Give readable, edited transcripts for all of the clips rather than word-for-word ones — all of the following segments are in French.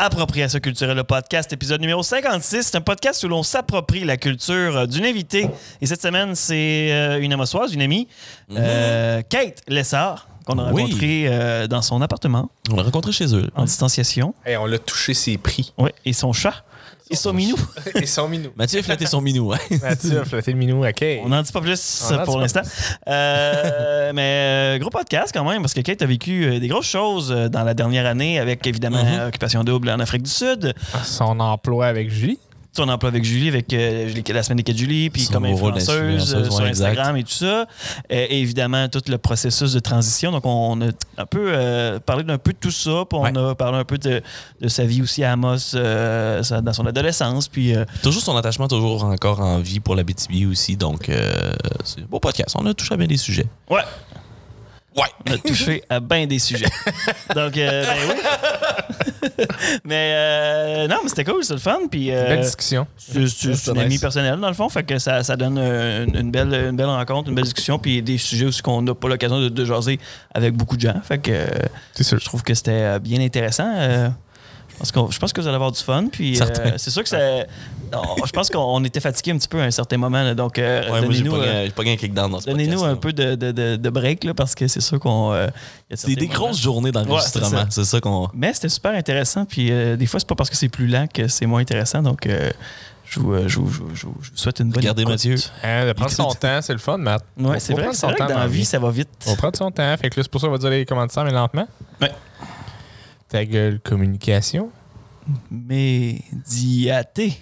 Appropriation culturelle, le podcast, épisode numéro 56. C'est un podcast où l'on s'approprie la culture d'une invitée. Et cette semaine, c'est une amossoise, une amie, Kate Lessard, qu'on a rencontrée dans son appartement. On l'a rencontré chez eux. En distanciation. Hey, on l'a touché ses prix. Oui, et son chat. Et son minou. Et son minou. Mathieu a flatté son minou. Hein? Mathieu a flatté le minou à Kate. On n'en dit pas plus pour l'instant. Mais gros podcast quand même, parce que Kate a vécu des grosses choses dans la dernière année avec, évidemment, Occupation Double en Afrique du Sud. Son emploi avec Julie. Son emploi avec Julie, avec la semaine des 4 Julie, puis comme influenceuse sur Instagram et tout ça. Et évidemment, tout le processus de transition. Donc, on a un peu parlé d'un peu de tout ça. Puis on a parlé un peu de sa vie aussi à Amos dans son adolescence. Puis, toujours son attachement, toujours encore en vie pour la BTB aussi. Donc, c'est un beau podcast. On a touché à bien des sujets. Ouais. On a touché à bien des sujets. Donc, ben oui. mais non, mais c'était cool, c'est le fun. Puis, belle discussion. C'est une amie personnelle, dans le fond. Fait que ça donne une belle rencontre, une belle discussion. Puis des sujets aussi qu'on n'a pas l'occasion de jaser avec beaucoup de gens. Fait que je trouve que c'était bien intéressant. Je pense que vous allez avoir du fun. Puis c'est sûr que je pense qu'on était fatigué un petit peu à un certain moment. Là, donc, donnez-nous j'ai pas gagné kick-down dans ce podcast. Donnez-nous un peu de break là, parce que c'est sûr qu'on. C'est des grosses journées d'enregistrement. C'est ça qu'on. Mais c'était super intéressant. Puis des fois, c'est pas parce que c'est plus lent que c'est moins intéressant. Donc, je vous souhaite une bonne écoute. Regardez Mathieu. De prendre son temps, c'est le fun, Matt. Ouais, c'est vrai que dans la vie, ça va vite. On prend son temps. Fait que là, c'est pour ça qu'on va dire les commentaires, mais lentement. Ouais. Ta gueule, communication. Médiaté.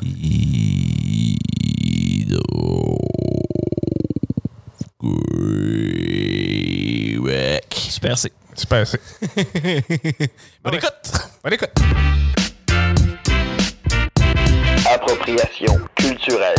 Super C. Super C. Bonne écoute. Bonne écoute. Appropriation culturelle.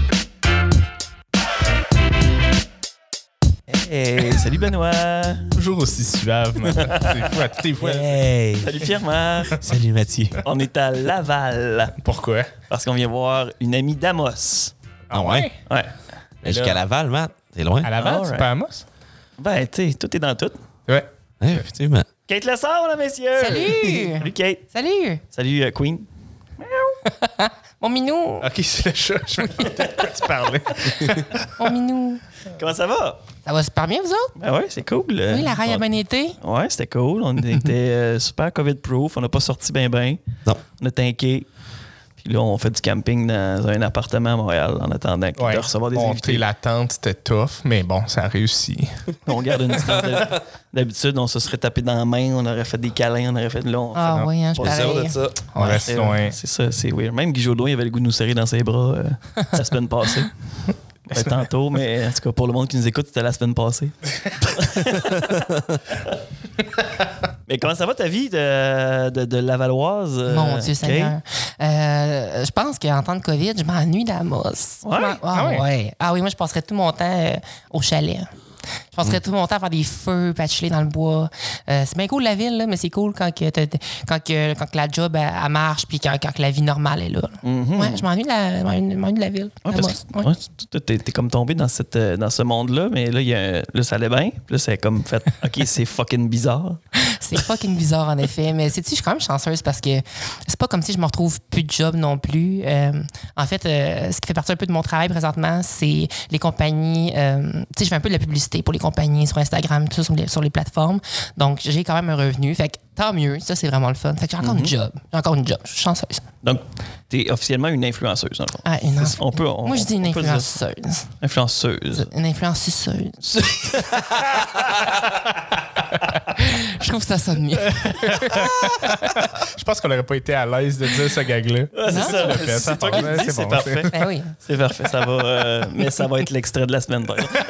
Hey, salut Benoît. Toujours aussi suave, maintenant. C'est fou à toutes les fois. Hey. Salut Pierre-Marc. Salut Mathieu. On est à Laval. Pourquoi? Parce qu'on vient voir une amie d'Amos. Ah ouais? Ouais. Mais jusqu'à Laval, Matt. C'est loin. À Laval, c'est pas à Amos? Ben, tu sais, tout est dans tout. Ouais. Effectivement. Kate Lessard, mesdames, messieurs. Salut! Salut Kate. Salut! Salut Queen. Mon minou! OK, c'est le chat. Je me demandais de quoi tu parlais. Mon minou! Comment ça va? Ça va super bien, vous autres? Ben ouais, c'est cool. Oui, la raille a bien été. Ouais, c'était cool. On était super COVID-proof. On n'a pas sorti bien. Non. On a tanké. Puis là, on fait du camping dans un appartement à Montréal en attendant de recevoir des invités. La tente, c'était tough, mais bon, ça a réussi. On garde une distance. D'habitude, on se serait tapé dans la main, on aurait fait des câlins, on aurait fait de l'eau. Oui, je pareil. On reste loin. C'est ça, c'est weird. Même Guy Jodoin, il avait le goût de nous serrer dans ses bras la semaine passée. Tantôt, mais en tout cas, pour le monde qui nous écoute, c'était la semaine passée. Mais comment ça va ta vie de Lavalloise? Mon Dieu Seigneur. Je pense qu'en temps de COVID, je m'ennuie d'Amos. Ouais? Ouais. Ah oui, moi, je passerais tout mon temps au chalet. Je passerais tout mon temps à faire des feux, puis à chiller dans le bois. C'est bien cool la ville, là, mais c'est cool quand la job elle marche, puis quand la vie normale est là. Ouais, je m'ennuie de la ville. Ouais, t'es comme tombé dans ce monde-là, mais là, ça allait bien. Puis là, c'est comme fait, OK, c'est fucking bizarre. C'est fucking bizarre, en effet. Mais sais-tu, je suis quand même chanceuse parce que c'est pas comme si je me retrouve plus de job non plus. En fait, ce qui fait partie un peu de mon travail présentement, c'est les compagnies. Tu sais, je fais un peu de la publicité pour les compagnies sur Instagram, tout ça, sur les plateformes. Donc, j'ai quand même un revenu. Fait que tant mieux. Ça, c'est vraiment le fun. Fait que j'ai encore une job. Je suis chanceuse. Donc, t'es officiellement une influenceuse, dans le fond. Ah, moi, je dis une influenceuse. Influenceuse. Une influenceuse. Je trouve que ça sonne mieux. Je pense qu'on n'aurait pas été à l'aise de dire ce gag-là. Ah, c'est ça. C'est toi qui le dis, c'est parfait. Ben oui. C'est parfait. Ça va, mais ça va être l'extrait de la semaine.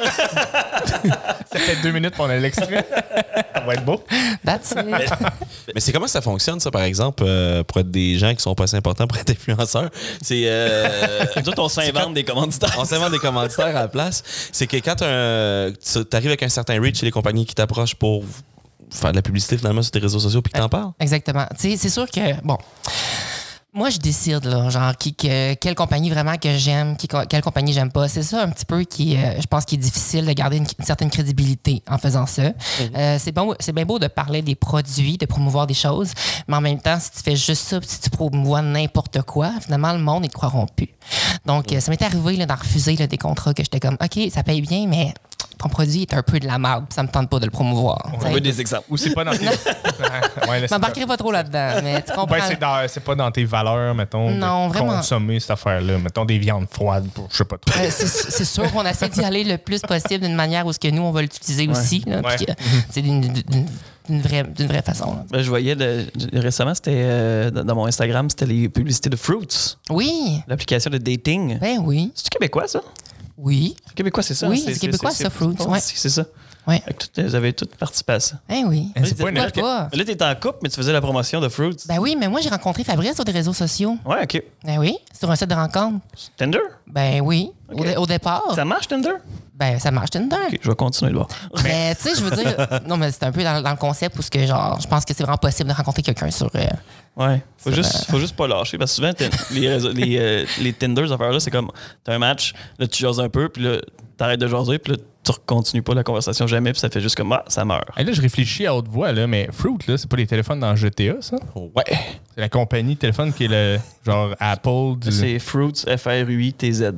Ça fait 2 minutes qu'on a l'extrait. Ça va être beau. That's it. Mais c'est comment ça fonctionne, ça, par exemple, pour être des gens qui sont pas assez importants pour être influenceurs? C'est. Nous autres, on s'invente des commanditaires. On s'invente des commanditaires à la place. C'est que quand tu arrives avec un certain reach chez les compagnies qui t'approchent pour faire de la publicité finalement sur tes réseaux sociaux puis que t'en parles. Exactement. Tu sais, c'est sûr que, bon, Moi, je décide, là, genre, quelle compagnie vraiment que j'aime, quelle compagnie j'aime pas. C'est ça un petit peu qui, je pense, qui est difficile de garder une certaine crédibilité en faisant ça. C'est bien beau de parler des produits, de promouvoir des choses, mais en même temps, si tu fais juste ça, si tu promouvois n'importe quoi, finalement, le monde, ils ne croiront plus. Donc, ça m'est arrivé là, d'en refuser là, des contrats que j'étais comme, OK, ça paye bien, mais ton produit est un peu de la merde, ça me tente pas de le promouvoir. On veut des exemples. Ou c'est pas dans tes... Je m'embarquerai pas trop là-dedans, mais tu comprends. C'est pas dans tes valeurs, mettons, non, de vraiment. consommer cette affaire-là. Mettons des viandes froides pour je sais pas trop. C'est sûr qu'on essaie d'y aller le plus possible d'une manière où ce que nous, on va l'utiliser aussi. Là, puis que, c'est d'une vraie façon. Ben, je voyais récemment, c'était dans mon Instagram, c'était les publicités de Fruits. Oui. L'application de dating. Ben oui. C'est-tu québécois, ça? Oui. C'est québécois, c'est ça? Oui, c'est québécois, ça, Fruits. Ouais. C'est ça. Oui. Vous avez toutes participé à ça. Ben oui. C'est pas une Là, t'es en couple, mais tu faisais la promotion de Fruits. Ben oui, mais moi, j'ai rencontré Fabrice sur des réseaux sociaux. Ouais, OK. Ben oui, sur un site de rencontre. Tinder? Ben oui, OK. au départ. Ça marche, Tinder? Ben, ça marche Tinder. OK, je vais continuer de voir. Mais tu sais, je veux dire, non, mais c'est un peu dans le concept où genre, je pense que c'est vraiment possible de rencontrer quelqu'un sur. Ouais. Faut juste pas lâcher. Parce que souvent, les Tinder, ces affaires-là, c'est comme, t'as un match, là, tu jases un peu, puis là, t'arrêtes de jaser, puis là, tu continues pas la conversation jamais, puis ça fait juste comme, ça meurt. Et là, je réfléchis à haute voix, là, mais Fruit, là, c'est pas les téléphones dans GTA, ça? Ouais. C'est la compagnie de téléphone qui est le genre Apple du... C'est Fruits, F-R-U-I-T-Z.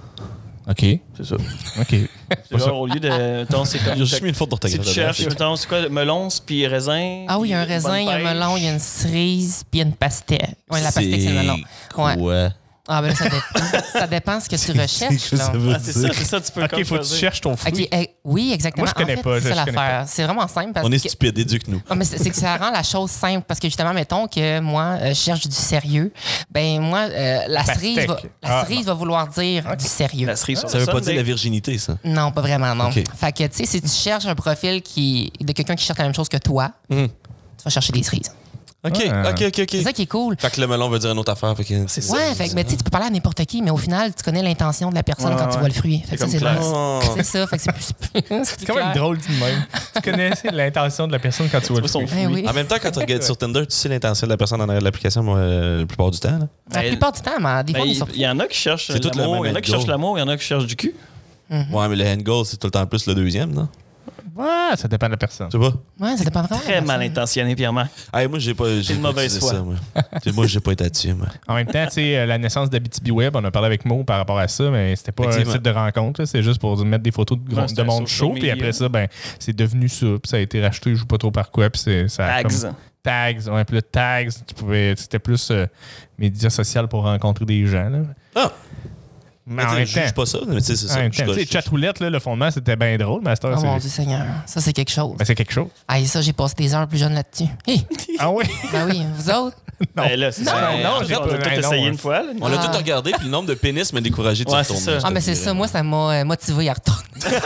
OK. C'est ça. OK. C'est genre, au lieu de. Mettons, c'est comme. J'ai juste mis une faute d'orthographe. Si tu cherches, mettons, c'est quoi, melon, puis raisin. Ah oui, il y a un raisin, il y a un melon, il y a une cerise, puis il y a une pastèque. Oui, la pastèque, c'est le melon. Ouais. Ah, ben là, ça dépend ce que tu recherches. Là. C'est ça, tu peux OK, faut que tu cherches ton fruit. Okay, oui, exactement. Moi, je connais pas. C'est ça l'affaire. C'est vraiment simple. Parce On est que... stupide, éduque-nous. Non, mais c'est que ça rend la chose simple. Parce que justement, mettons que moi, je cherche du sérieux. Ben moi, la cerise va vouloir dire du sérieux. La cerise, Ça veut pas dire la virginité, ça. Non, pas vraiment, non. Okay. Fait que, tu sais, si tu cherches un profil de quelqu'un qui cherche la même chose que toi, tu vas chercher des cerises. OK. C'est ça qui est cool. Fait que le melon veut dire une autre affaire. C'est ça. Ouais, fait que, tu peux parler à n'importe qui, mais au final, tu connais l'intention de la personne quand tu vois le fruit. Fait que ça, c'est nice. C'est ça, fait que c'est plus. C'est quand même drôle de même. Tu connais l'intention de la personne quand tu vois le fruit. Oui. En même temps, quand tu regardes sur Tinder, tu sais l'intention de la personne en arrière de l'application la plupart du temps. Là. La plupart du temps, mais des fois, il y en a qui cherchent l'amour, il y en a qui cherchent l'amour, il y en a qui cherchent du cul. Ouais, mais le end goal, c'est tout le temps plus le deuxième, non? Ouais, ça dépend de la personne. Tu vois? Ouais, ça dépend vraiment. Très mal intentionné, Pierre-Marc. Hey, moi, j'ai pas une mauvaise foi. Ça, moi. Moi, j'ai pas été là-dessus, moi. En même temps, tu sais, la naissance d'Abitibi Web, on a parlé avec Mo par rapport à ça, mais c'était pas un site de rencontre. C'est juste pour mettre des photos de monde chaud. Puis après ça, ben, c'est devenu ça. Puis ça a été racheté, je joue pas trop par quoi. Puis ça Tags. Tags. Ouais, puis le Tags, c'était plus média social pour rencontrer des gens. Là. Ah! Mais en même temps, je juge pas ça, mais tu sais, c'est ça. Chatroulette, le fondement, c'était bien drôle, mais à cette heure, Oh mon Dieu Seigneur, ça c'est quelque chose. Ben, c'est quelque chose. Ah, ça, j'ai passé des heures plus jeunes là-dessus. Hey! Ah oui? Ben oui, vous autres? Non. Ben là, c'est ça. Non, j'ai on a pas tout essayé une fois. On a tout regardé, puis le nombre de pénis m'a découragé de se retourner. c'est ça. Ah, mais c'est ça, moi, ça m'a motivé à retourner.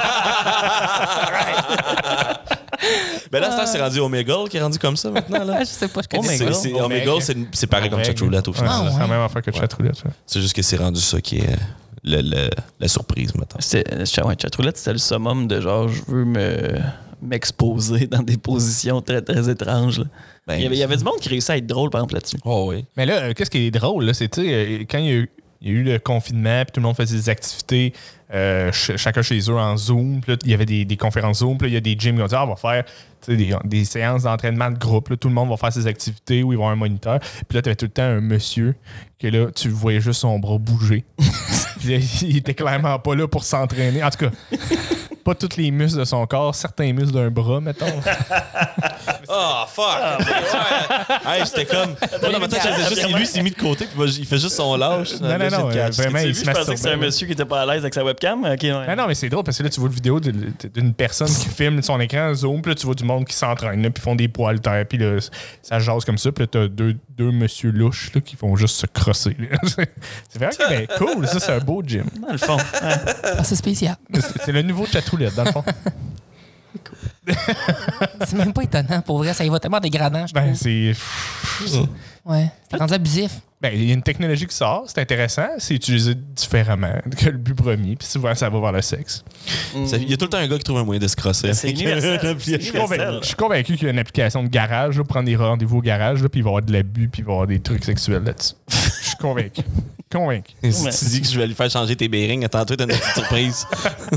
Ben là, c'est rendu Omegle qui est rendu comme ça maintenant. Là. Je sais pas, je connais Omegle. Omegle, c'est pareil comme Chatroulette au final. Ouais, c'est la même affaire que Chatroulette. C'est juste que c'est rendu ça qui est la surprise maintenant. Chatroulette, c'était le summum de genre, je veux m'exposer dans des positions très, très étranges. Là. Ben, il y avait du monde qui réussit à être drôle, par exemple, là-dessus. Oh oui. Mais là, qu'est-ce qui est drôle, là, c'est quand il y a eu le confinement, puis tout le monde faisait des activités, chacun chez eux en Zoom. Puis là, il y avait des conférences Zoom. Puis là, il y a des gyms qui ont dit on va faire des séances d'entraînement de groupe. Là, tout le monde va faire ses activités où ils vont avoir un moniteur. Puis là, tu avais tout le temps un monsieur que là, tu voyais juste son bras bouger. Puis là, il était clairement pas là pour s'entraîner. En tout cas, pas tous les muscles de son corps, certains muscles d'un bras, mettons. Oh, fuck! Hey, c'était comme. Moi, dans ma tête, je faisais juste, lui, s'est mis de côté, puis il fait juste son lâche. Non, vraiment, il se Je pensais que c'était un monsieur qui était pas à l'aise avec sa webcam. Okay, ouais. Non, mais c'est drôle parce que là, tu vois une vidéo d'une personne qui filme son écran Zoom, puis là, tu vois du monde qui s'entraîne, puis font des poids haltères, puis là, ça jase comme ça, puis là, t'as deux monsieur louches là, qui font juste se crosser. C'est vraiment cool, ça, c'est un beau gym. Dans le fond. Ah, c'est spécial. C'est le nouveau Chatroulette, dans le fond. C'est même pas étonnant, pour vrai. Ça y va tellement dégradant, je trouve. C'est... Ouais, c'est rendu abusif. Il y a une technologie qui sort, c'est intéressant, c'est utilisé différemment que le but premier, puis souvent ça va vers le sexe. Il y a tout le temps un gars qui trouve un moyen de se crosser. C'est universel. Je suis convaincu qu'il y a une application de garage, là, pour prendre des rendez-vous au garage, là, puis il va y avoir de l'abus, puis il va y avoir des trucs sexuels là-dessus. Je suis convaincu. Si tu dis que je vais lui faire changer tes bearings, attends-toi, t'as une petite surprise.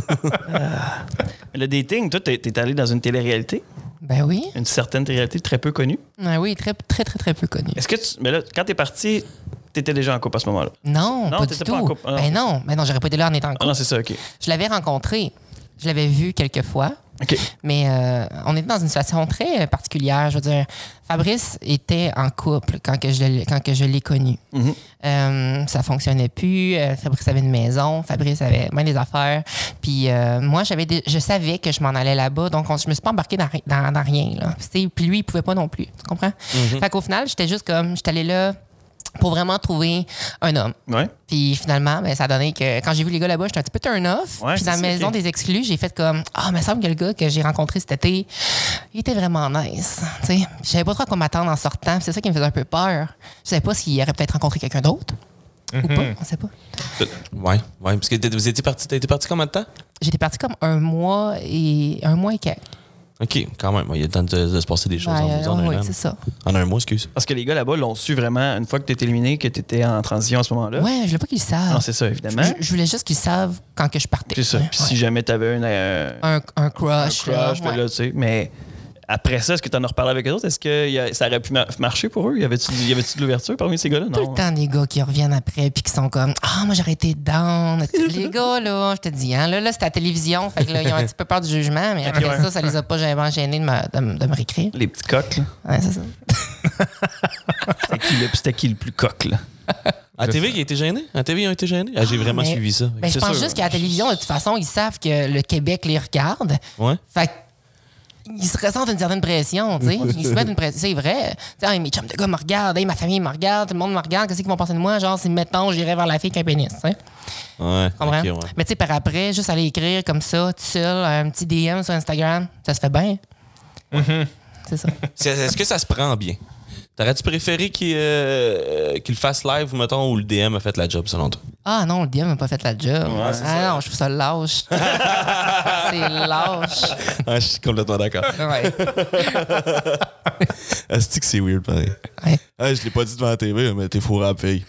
Le dating, toi, t'es allé dans une télé-réalité? Ben oui. Une certaine télé-réalité très peu connue. Oui, très peu connu. Est-ce que mais là, quand t'es parti, t'étais déjà en couple à ce moment-là? Non, pas du t'étais tout. pas en couple. Ben non, j'aurais pas été là en étant en couple. Ah non, c'est ça, OK. Je l'avais rencontré. Je l'avais vu quelques fois. OK. Mais on était dans une situation très particulière. Je veux dire, Fabrice était en couple quand que je l'ai connu. Ça fonctionnait plus. Fabrice avait une maison. Fabrice avait bien des affaires. Puis moi, je savais que je m'en allais là-bas. Donc, je me suis pas embarquée dans rien. Là. Puis lui, il pouvait pas non plus. Tu comprends? Fait qu'au final, j'étais allée là pour vraiment trouver un homme. Ouais. Puis finalement, ça a donné que quand j'ai vu les gars là-bas, j'étais un petit peu turn-off. Ouais, puis dans la maison des exclus, j'ai fait comme il me semble que le gars que j'ai rencontré cet été, il était vraiment nice. T'sais. Je savais pas trop à quoi m'attendre en sortant. C'est ça qui me faisait un peu peur. Je savais pas s'il aurait peut-être rencontré quelqu'un d'autre ou pas. On sait pas. Ouais. Parce que t'étais parti combien de temps? J'étais parti comme un mois et quelques. OK, quand même. Il y a le temps de se passer des choses en oui, un an. c'est ça. En un mois, excuse. Parce que les gars là-bas l'ont su vraiment une fois que t'es éliminé, que t'étais en transition à ce moment-là. Ouais, je voulais pas qu'ils le savent. Non, c'est ça, évidemment. Je voulais juste qu'ils savent quand que je partais. C'est ça. Puis si jamais t'avais un crush. là, tu sais. Mais après ça, est-ce que t'en as reparlé avec eux autres? Est-ce que ça aurait pu marcher pour eux? Y avait-tu de l'ouverture parmi ces gars-là? Tout Non. le temps des gars qui reviennent après puis qui sont comme moi j'aurais été down. Les gars là, je te dis là c'est à la télévision, fait que là ils ont un petit peu peur du jugement, mais après ça les a pas vraiment gênés de me réécrire. Les petits coqs, là. Ouais, c'est ça. C'était qui le plus coq, là? À TV, ils ont été gênés? À TV, ils ont été gênés? J'ai vraiment suivi ça. Ben, je pense juste qu'à la télévision, de toute façon, ils savent que le Québec les regarde. Ouais. Fait ils se ressentent une certaine pression, tu sais. Ils se mettent une pression. C'est vrai. Mes chums de gars me regardent, ma famille me regarde, tout le monde me regarde. Qu'est-ce qu'ils vont penser de moi? Genre, si, mettons, j'irais vers la fille qui a un pénis, tu sais. Ouais. Comprends? Okay, ouais. Mais tu sais, par après, juste aller écrire comme ça, tout seul, un petit DM sur Instagram, ça se fait bien. C'est ça. Est-ce que ça se prend bien? T'aurais-tu préféré qu'il le fasse live, mettons, ou le DM a fait la job, selon toi? Ah non, le DM n'a pas fait la job. Non, je trouve ça lâche. C'est lâche. Je suis complètement d'accord. Ouais. Est-ce que c'est weird, pareil? Ouais. Je l'ai pas dit devant la TV, mais t'es fourré à paye.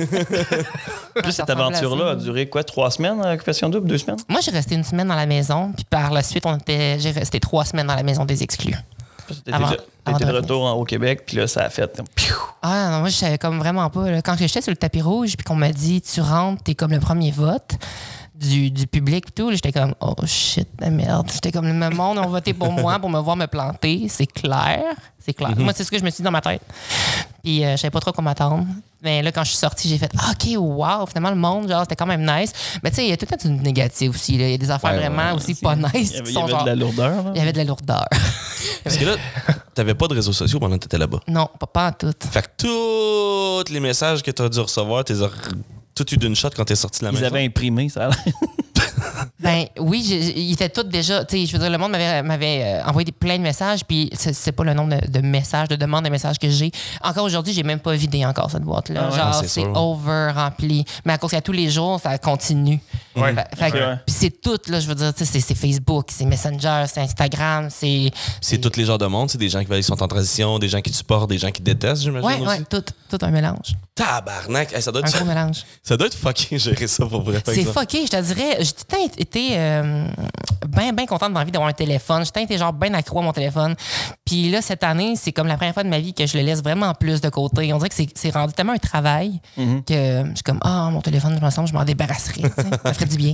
Plus cette aventure-là a duré quoi? 3 semaines, Occupation Double? 2 semaines? Moi, j'ai resté 1 semaine dans la maison, puis par la suite, j'ai resté 3 semaines dans la maison des exclus. T'étais de retour au Québec, puis là, ça a fait... Ah non, moi, je savais comme vraiment pas. Là. Quand j'étais sur le tapis rouge, puis qu'on m'a dit, tu rentres, t'es comme le premier vote du public et tout, j'étais comme, oh shit, la merde. J'étais comme, le monde ont voté pour moi pour me voir me planter. C'est clair. C'est clair. Moi, c'est ce que je me suis dit dans ma tête. Puis, je savais pas trop comment m'attendre. Mais là, quand je suis sortie, j'ai fait, OK, wow, finalement, le monde, genre, c'était quand même nice. Mais tu sais, il y a tout le temps du négatif aussi. Là. Il y a des affaires vraiment aussi pas nice. Il y avait de la lourdeur. Là. Il y avait de la lourdeur. Parce que là, t'avais pas de réseaux sociaux pendant que t'étais là-bas. Non, pas en tout. Fait que tous les messages que t'as dû recevoir, t'es tout eu d'une shot quand t'es sorti de la maison. Ils avaient imprimé, ça a l'air. Ben oui, ils étaient tous déjà. Tu sais, je veux dire, le monde m'avait envoyé plein de messages, puis c'est pas le nombre de messages, de demandes de messages que j'ai. Encore aujourd'hui, j'ai même pas vidé encore cette boîte-là. Ah ouais, genre, c'est sûr. over rempli. Mais à cause qu'à tous les jours, ça continue. Ouais. Puis c'est tout, là, je veux dire, c'est Facebook, c'est Messenger, c'est Instagram, c'est. C'est tous les genres de monde. C'est des gens qui sont en transition, des gens qui te supportent, des gens qui te détestent, j'imagine. Ouais, tout un mélange. Tabarnak! Hey, ça doit Un gros mélange. ça doit être fucking gérer ça pour vrai. par C'est exemple. fucké, je te dirais. J'ai tout le temps été bien contente d'envie d'avoir un téléphone. J'ai tout le temps été genre bien accro à mon téléphone. Puis là, cette année, c'est comme la première fois de ma vie que je le laisse vraiment plus de côté. On dirait que c'est rendu tellement un travail que je suis comme, mon téléphone, je me sens, je m'en débarrasserai. Ça ferait du bien.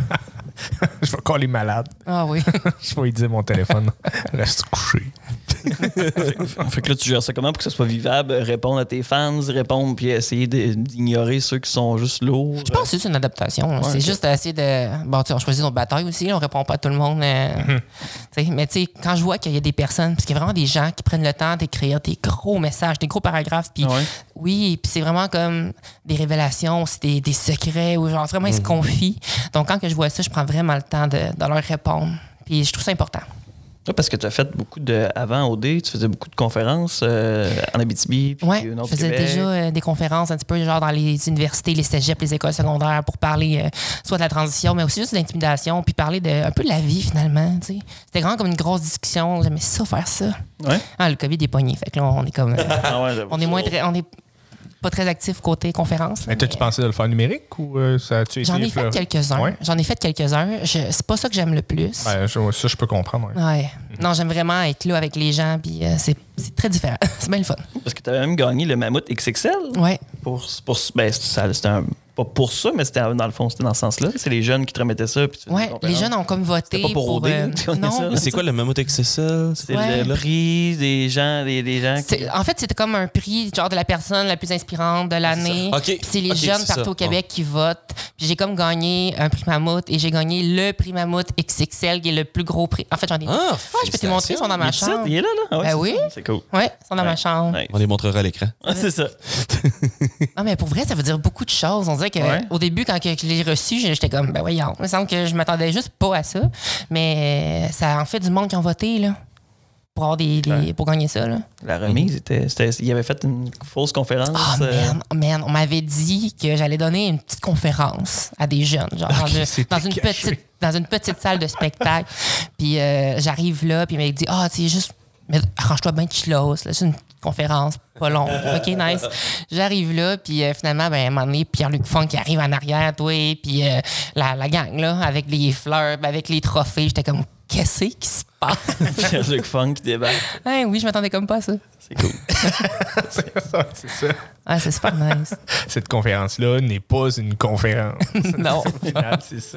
Je vais coller malade. Ah oui. Je vais lui dire mon téléphone. Reste couché. Fait que là, tu gères ça comment pour que ça soit vivable? Répondre à tes fans, répondre puis essayer d'ignorer ceux qui sont juste lourds. Je pense que c'est une adaptation. Ouais, c'est juste essayer de. Bon, tu sais, on choisit notre bataille aussi. On répond pas à tout le monde. Tu sais, mais tu sais, quand je vois qu'il y a des personnes, parce qu'il y a vraiment des gens qui prennent le temps d'écrire des gros messages, des gros paragraphes, puis oui, puis c'est vraiment comme des révélations, c'est des secrets, ou genre vraiment ils se confient. Donc quand que je vois ça, je prends vraiment le temps de leur répondre. Puis je trouve ça important. Ouais, parce que tu as fait beaucoup de... Avant OD, tu faisais beaucoup de conférences en Abitibi. Oui, je faisais déjà des conférences un petit peu genre dans les universités, les cégeps, les écoles secondaires pour parler soit de la transition, mais aussi juste de l'intimidation, puis parler un peu de la vie finalement. T'sais. C'était vraiment comme une grosse discussion. J'aimais ça, faire ça. Ouais. Ah, le COVID est pogné. Fait que là, on est comme. on est on est pas très actif côté conférence. Mais t'as-tu pensé de le faire numérique ou ça a-tu été... J'en ai fait quelques-uns. Ouais? J'en ai fait quelques-uns. C'est pas ça que j'aime le plus. Ben, ça, je peux comprendre. Ouais. Non, j'aime vraiment être là avec les gens, puis c'est très différent. C'est bien le fun. Parce que tu avais même gagné le Mammouth XXL. Ouais. C'était pas pour ça, mais c'était dans le fond, c'était dans ce sens-là. C'est les jeunes qui te remettaient ça. Oui, les jeunes ont comme voté. C'était pas pour OD. Non. Mais c'est quoi le Mammouth XXL? C'est le prix des gens qui... En fait, c'était comme un prix genre de la personne la plus inspirante de l'année. Okay. C'est les jeunes partout au Québec qui votent. Puis j'ai comme gagné un prix Mammouth et j'ai gagné le prix Mammouth XXL qui est le plus gros prix. En fait, j'en ai deux. Je peux te montrer, ils sont dans ma chambre. Il est là? Ah ouais, oui. C'est cool. Oui, ils sont dans ma chambre. On les montrera à l'écran. C'est ça. Non, mais pour vrai, ça veut dire beaucoup de choses. On dirait qu'au début, quand je l'ai reçu, j'étais comme, ben voyons, il me semble que je m'attendais juste pas à ça. Mais ça en fait du monde qui ont voté, là, pour avoir pour gagner ça, là. La remise, il avait fait une fausse conférence. Ah, man, on m'avait dit que j'allais donner une petite conférence à des jeunes, genre dans une petite salle de spectacle. Puis j'arrive là, puis il m'a dit, c'est juste, mais arrange-toi bien de chillos, là, c'est une conférence, pas long. OK, nice. J'arrive là, puis finalement, à un moment donné, Pierre-Luc Funk qui arrive en arrière, toi, puis la gang, là, avec les fleurs, avec les trophées. J'étais comme, qu'est-ce qui se passe? Pierre-Luc Funk qui débarque. Oui, je m'attendais comme pas à ça. C'est cool. c'est ça. Ah, c'est super nice. Cette conférence-là n'est pas une conférence. Non. Au final, c'est ça.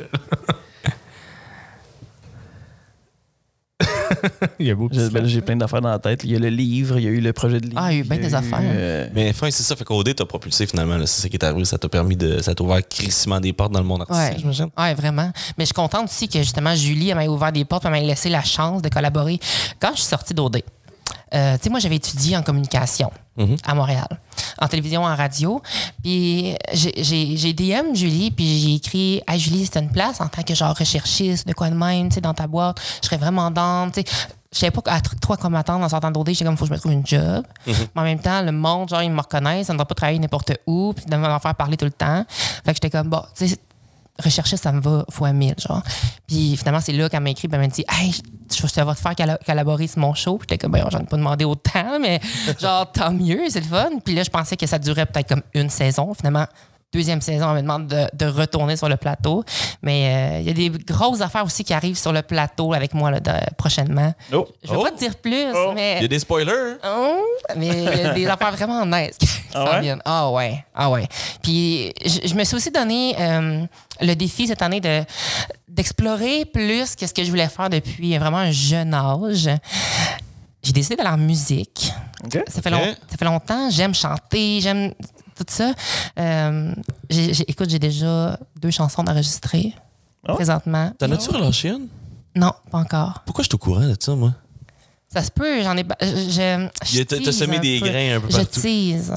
Il y a beaucoup j'ai plein d'affaires dans la tête. Il y a le livre, il y a eu le projet de livre. Ah, il y a eu bien des affaires. Mais enfin, c'est ça. Fait qu'OD t'a propulsé finalement. C'est ça qui est arrivé. Ça t'a permis ça t'a ouvert crissement des portes dans le monde artistique, j'imagine. Oui, vraiment. Mais je suis contente aussi que justement Julie elle m'a ouvert des portes, elle m'a laissé la chance de collaborer. Quand je suis sortie d'OD, tu sais, moi, j'avais étudié en communication à Montréal, en télévision, en radio. Puis j'ai DM Julie, puis j'ai écrit « Hey, Julie, c'était une place en tant que genre recherchiste, de quoi de même, tu sais, dans ta boîte. Je serais vraiment down, tu sais. » Je savais pas à quoi comme attendre en sortant d'OD. J'étais comme, faut que je me trouve une job. Mais en même temps, le monde, genre, ils me reconnaissent. Ça ne doit pas travailler n'importe où, puis de m'en faire parler tout le temps. Fait que j'étais comme, bon, tu sais, rechercher, ça me va fois 1000, genre. Puis finalement, c'est là qu'elle m'a écrit, elle m'a dit, hey, ça va te faire collaborer sur mon show. Puis j'étais comme, j'en ai pas demandé autant, mais genre, tant mieux, c'est le fun. Puis là, je pensais que ça durait peut-être comme une saison. Finalement, deuxième saison, on me demande de retourner sur le plateau. Mais il y a des grosses affaires aussi qui arrivent sur le plateau avec moi là, prochainement. Oh. Je veux pas te dire plus, mais... Il y a des spoilers. Mais il y a des affaires vraiment nice qui s'en viennent. Ah ouais. Puis je me suis aussi donné le défi cette année d'explorer plus que ce que je voulais faire depuis vraiment un jeune âge. J'ai décidé d'aller en musique. Okay. Ça fait longtemps. J'aime chanter, j'aime tout ça. Écoute, j'ai déjà 2 chansons enregistrées présentement. T'en as-tu relâché une? Non, pas encore. Pourquoi je suis au courant de ça, moi? Ça se peut, j'en ai... T'as semé des grains un peu partout. Je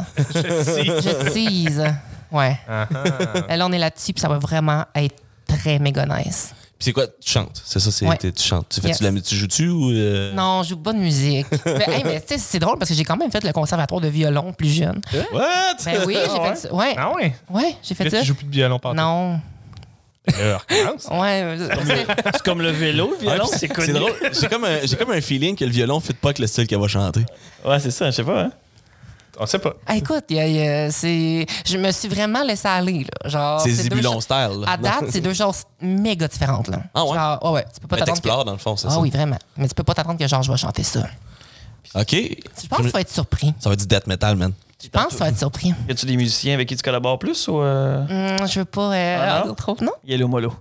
tease. Ouais. Là, on est là-dessus, puis ça va vraiment être très méga nice. Puis c'est quoi? Tu chantes? C'est ça, tu chantes. Tu joues-tu ou... Non, je joue pas de musique. mais tu sais, c'est drôle parce que j'ai quand même fait le conservatoire de violon plus jeune. What? Ben oui, j'ai fait ça. Ouais. Ah ouais? Ouais, j'ai fait ça. Tu joues plus de violon partout? Non. Recommence. Ouais. C'est comme le vélo, le violon, c'est connu. C'est drôle. J'ai comme un feeling que le violon ne fit pas avec le style qu'elle va chanter. Ouais, c'est ça, je sais pas, hein. On sait pas. Écoute, je me suis vraiment laissé aller. Là. Genre, c'est Zébulon style. Là. À date, c'est 2 choses méga différentes. Là. Ah ouais? Genre, ouais. Tu peux pas t'explores dans le fond, c'est ça? Ah oui, vraiment. Mais tu peux pas t'attendre que genre, je vais chanter ça. OK. Je pense que tu vas être surpris. Ça va être du death metal, man. Je pense que tu vas être surpris. Y a-tu des musiciens avec qui tu collabores plus ou... Je veux pas en dire trop, non? Yellow Molo.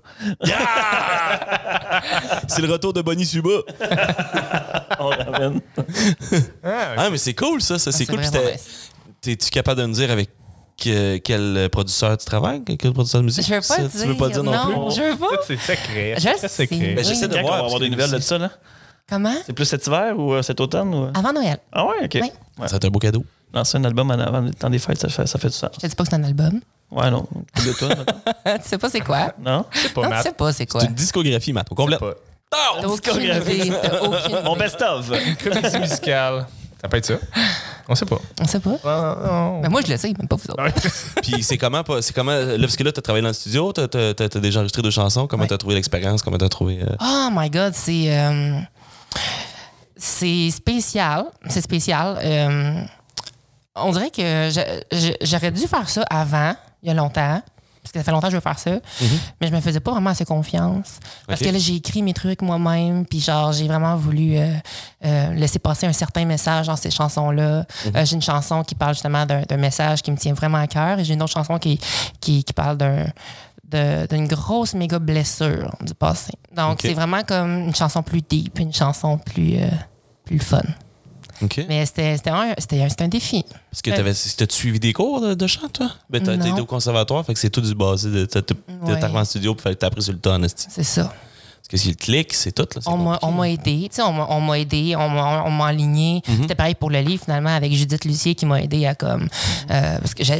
C'est le retour de Bonnie Suba. On ramène. Mais c'est cool, ça. C'est cool. T'es-tu capable de me dire avec quel producteur tu travailles? Quel producteur de musique? Je veux pas dire. Tu veux pas dire non plus? Non, je veux pas. C'est secret. Je sais. Ben, j'essaie de Quand voir. on va avoir des nouvelles de ça, là? Comment? C'est plus cet hiver ou cet automne? Ou... Avant Noël. Ah ouais, OK. Oui. Ouais. Ça va être un beau cadeau. Lancer un album avant le temps des fêtes, ça fait du sens. Je te dis pas que c'est un album. Ouais, non. De toi, Tu sais pas c'est quoi? Non? C'est pas Non, tu Matt. sais pas c'est quoi. C'est une discographie, Matt, au complet. Pas. T'as aucune idée. Mon best-of. Comédie musicale. Ça peut être ça. On sait pas. On sait pas. Mais moi, je le sais, même pas vous autres. Puis c'est comment, là, parce que là, t'as travaillé dans le studio, t'as déjà enregistré 2 chansons. Comment t'as trouvé l'expérience? Comment t'as trouvé... Oh my God, c'est spécial. C'est spécial. On dirait que j'aurais dû faire ça avant, il y a longtemps. Parce que ça fait longtemps que je veux faire ça. Mais je me faisais pas vraiment assez confiance. Parce que là, j'ai écrit mes trucs moi-même. Puis genre, j'ai vraiment voulu laisser passer un certain message dans ces chansons-là. J'ai une chanson qui parle justement d'un message qui me tient vraiment à cœur. Et j'ai une autre chanson qui parle d'une grosse méga blessure du passé. Donc, c'est vraiment comme une chanson plus deep, une chanson plus fun. Okay. Mais c'était un défi. Parce que t'as-tu suivi des cours de chant, toi? Ben, t'as été au conservatoire, fait que c'est tout du basé de t'arriver en studio, puis t'as appris sur le tas en esti. C'est ça. Parce que si le clic, c'est tout. Là, on m'a aidé, tu sais, on m'a aidé, on m'a aligné. C'était pareil pour le livre, finalement, avec Judith Lucier qui m'a aidé à comme... parce que je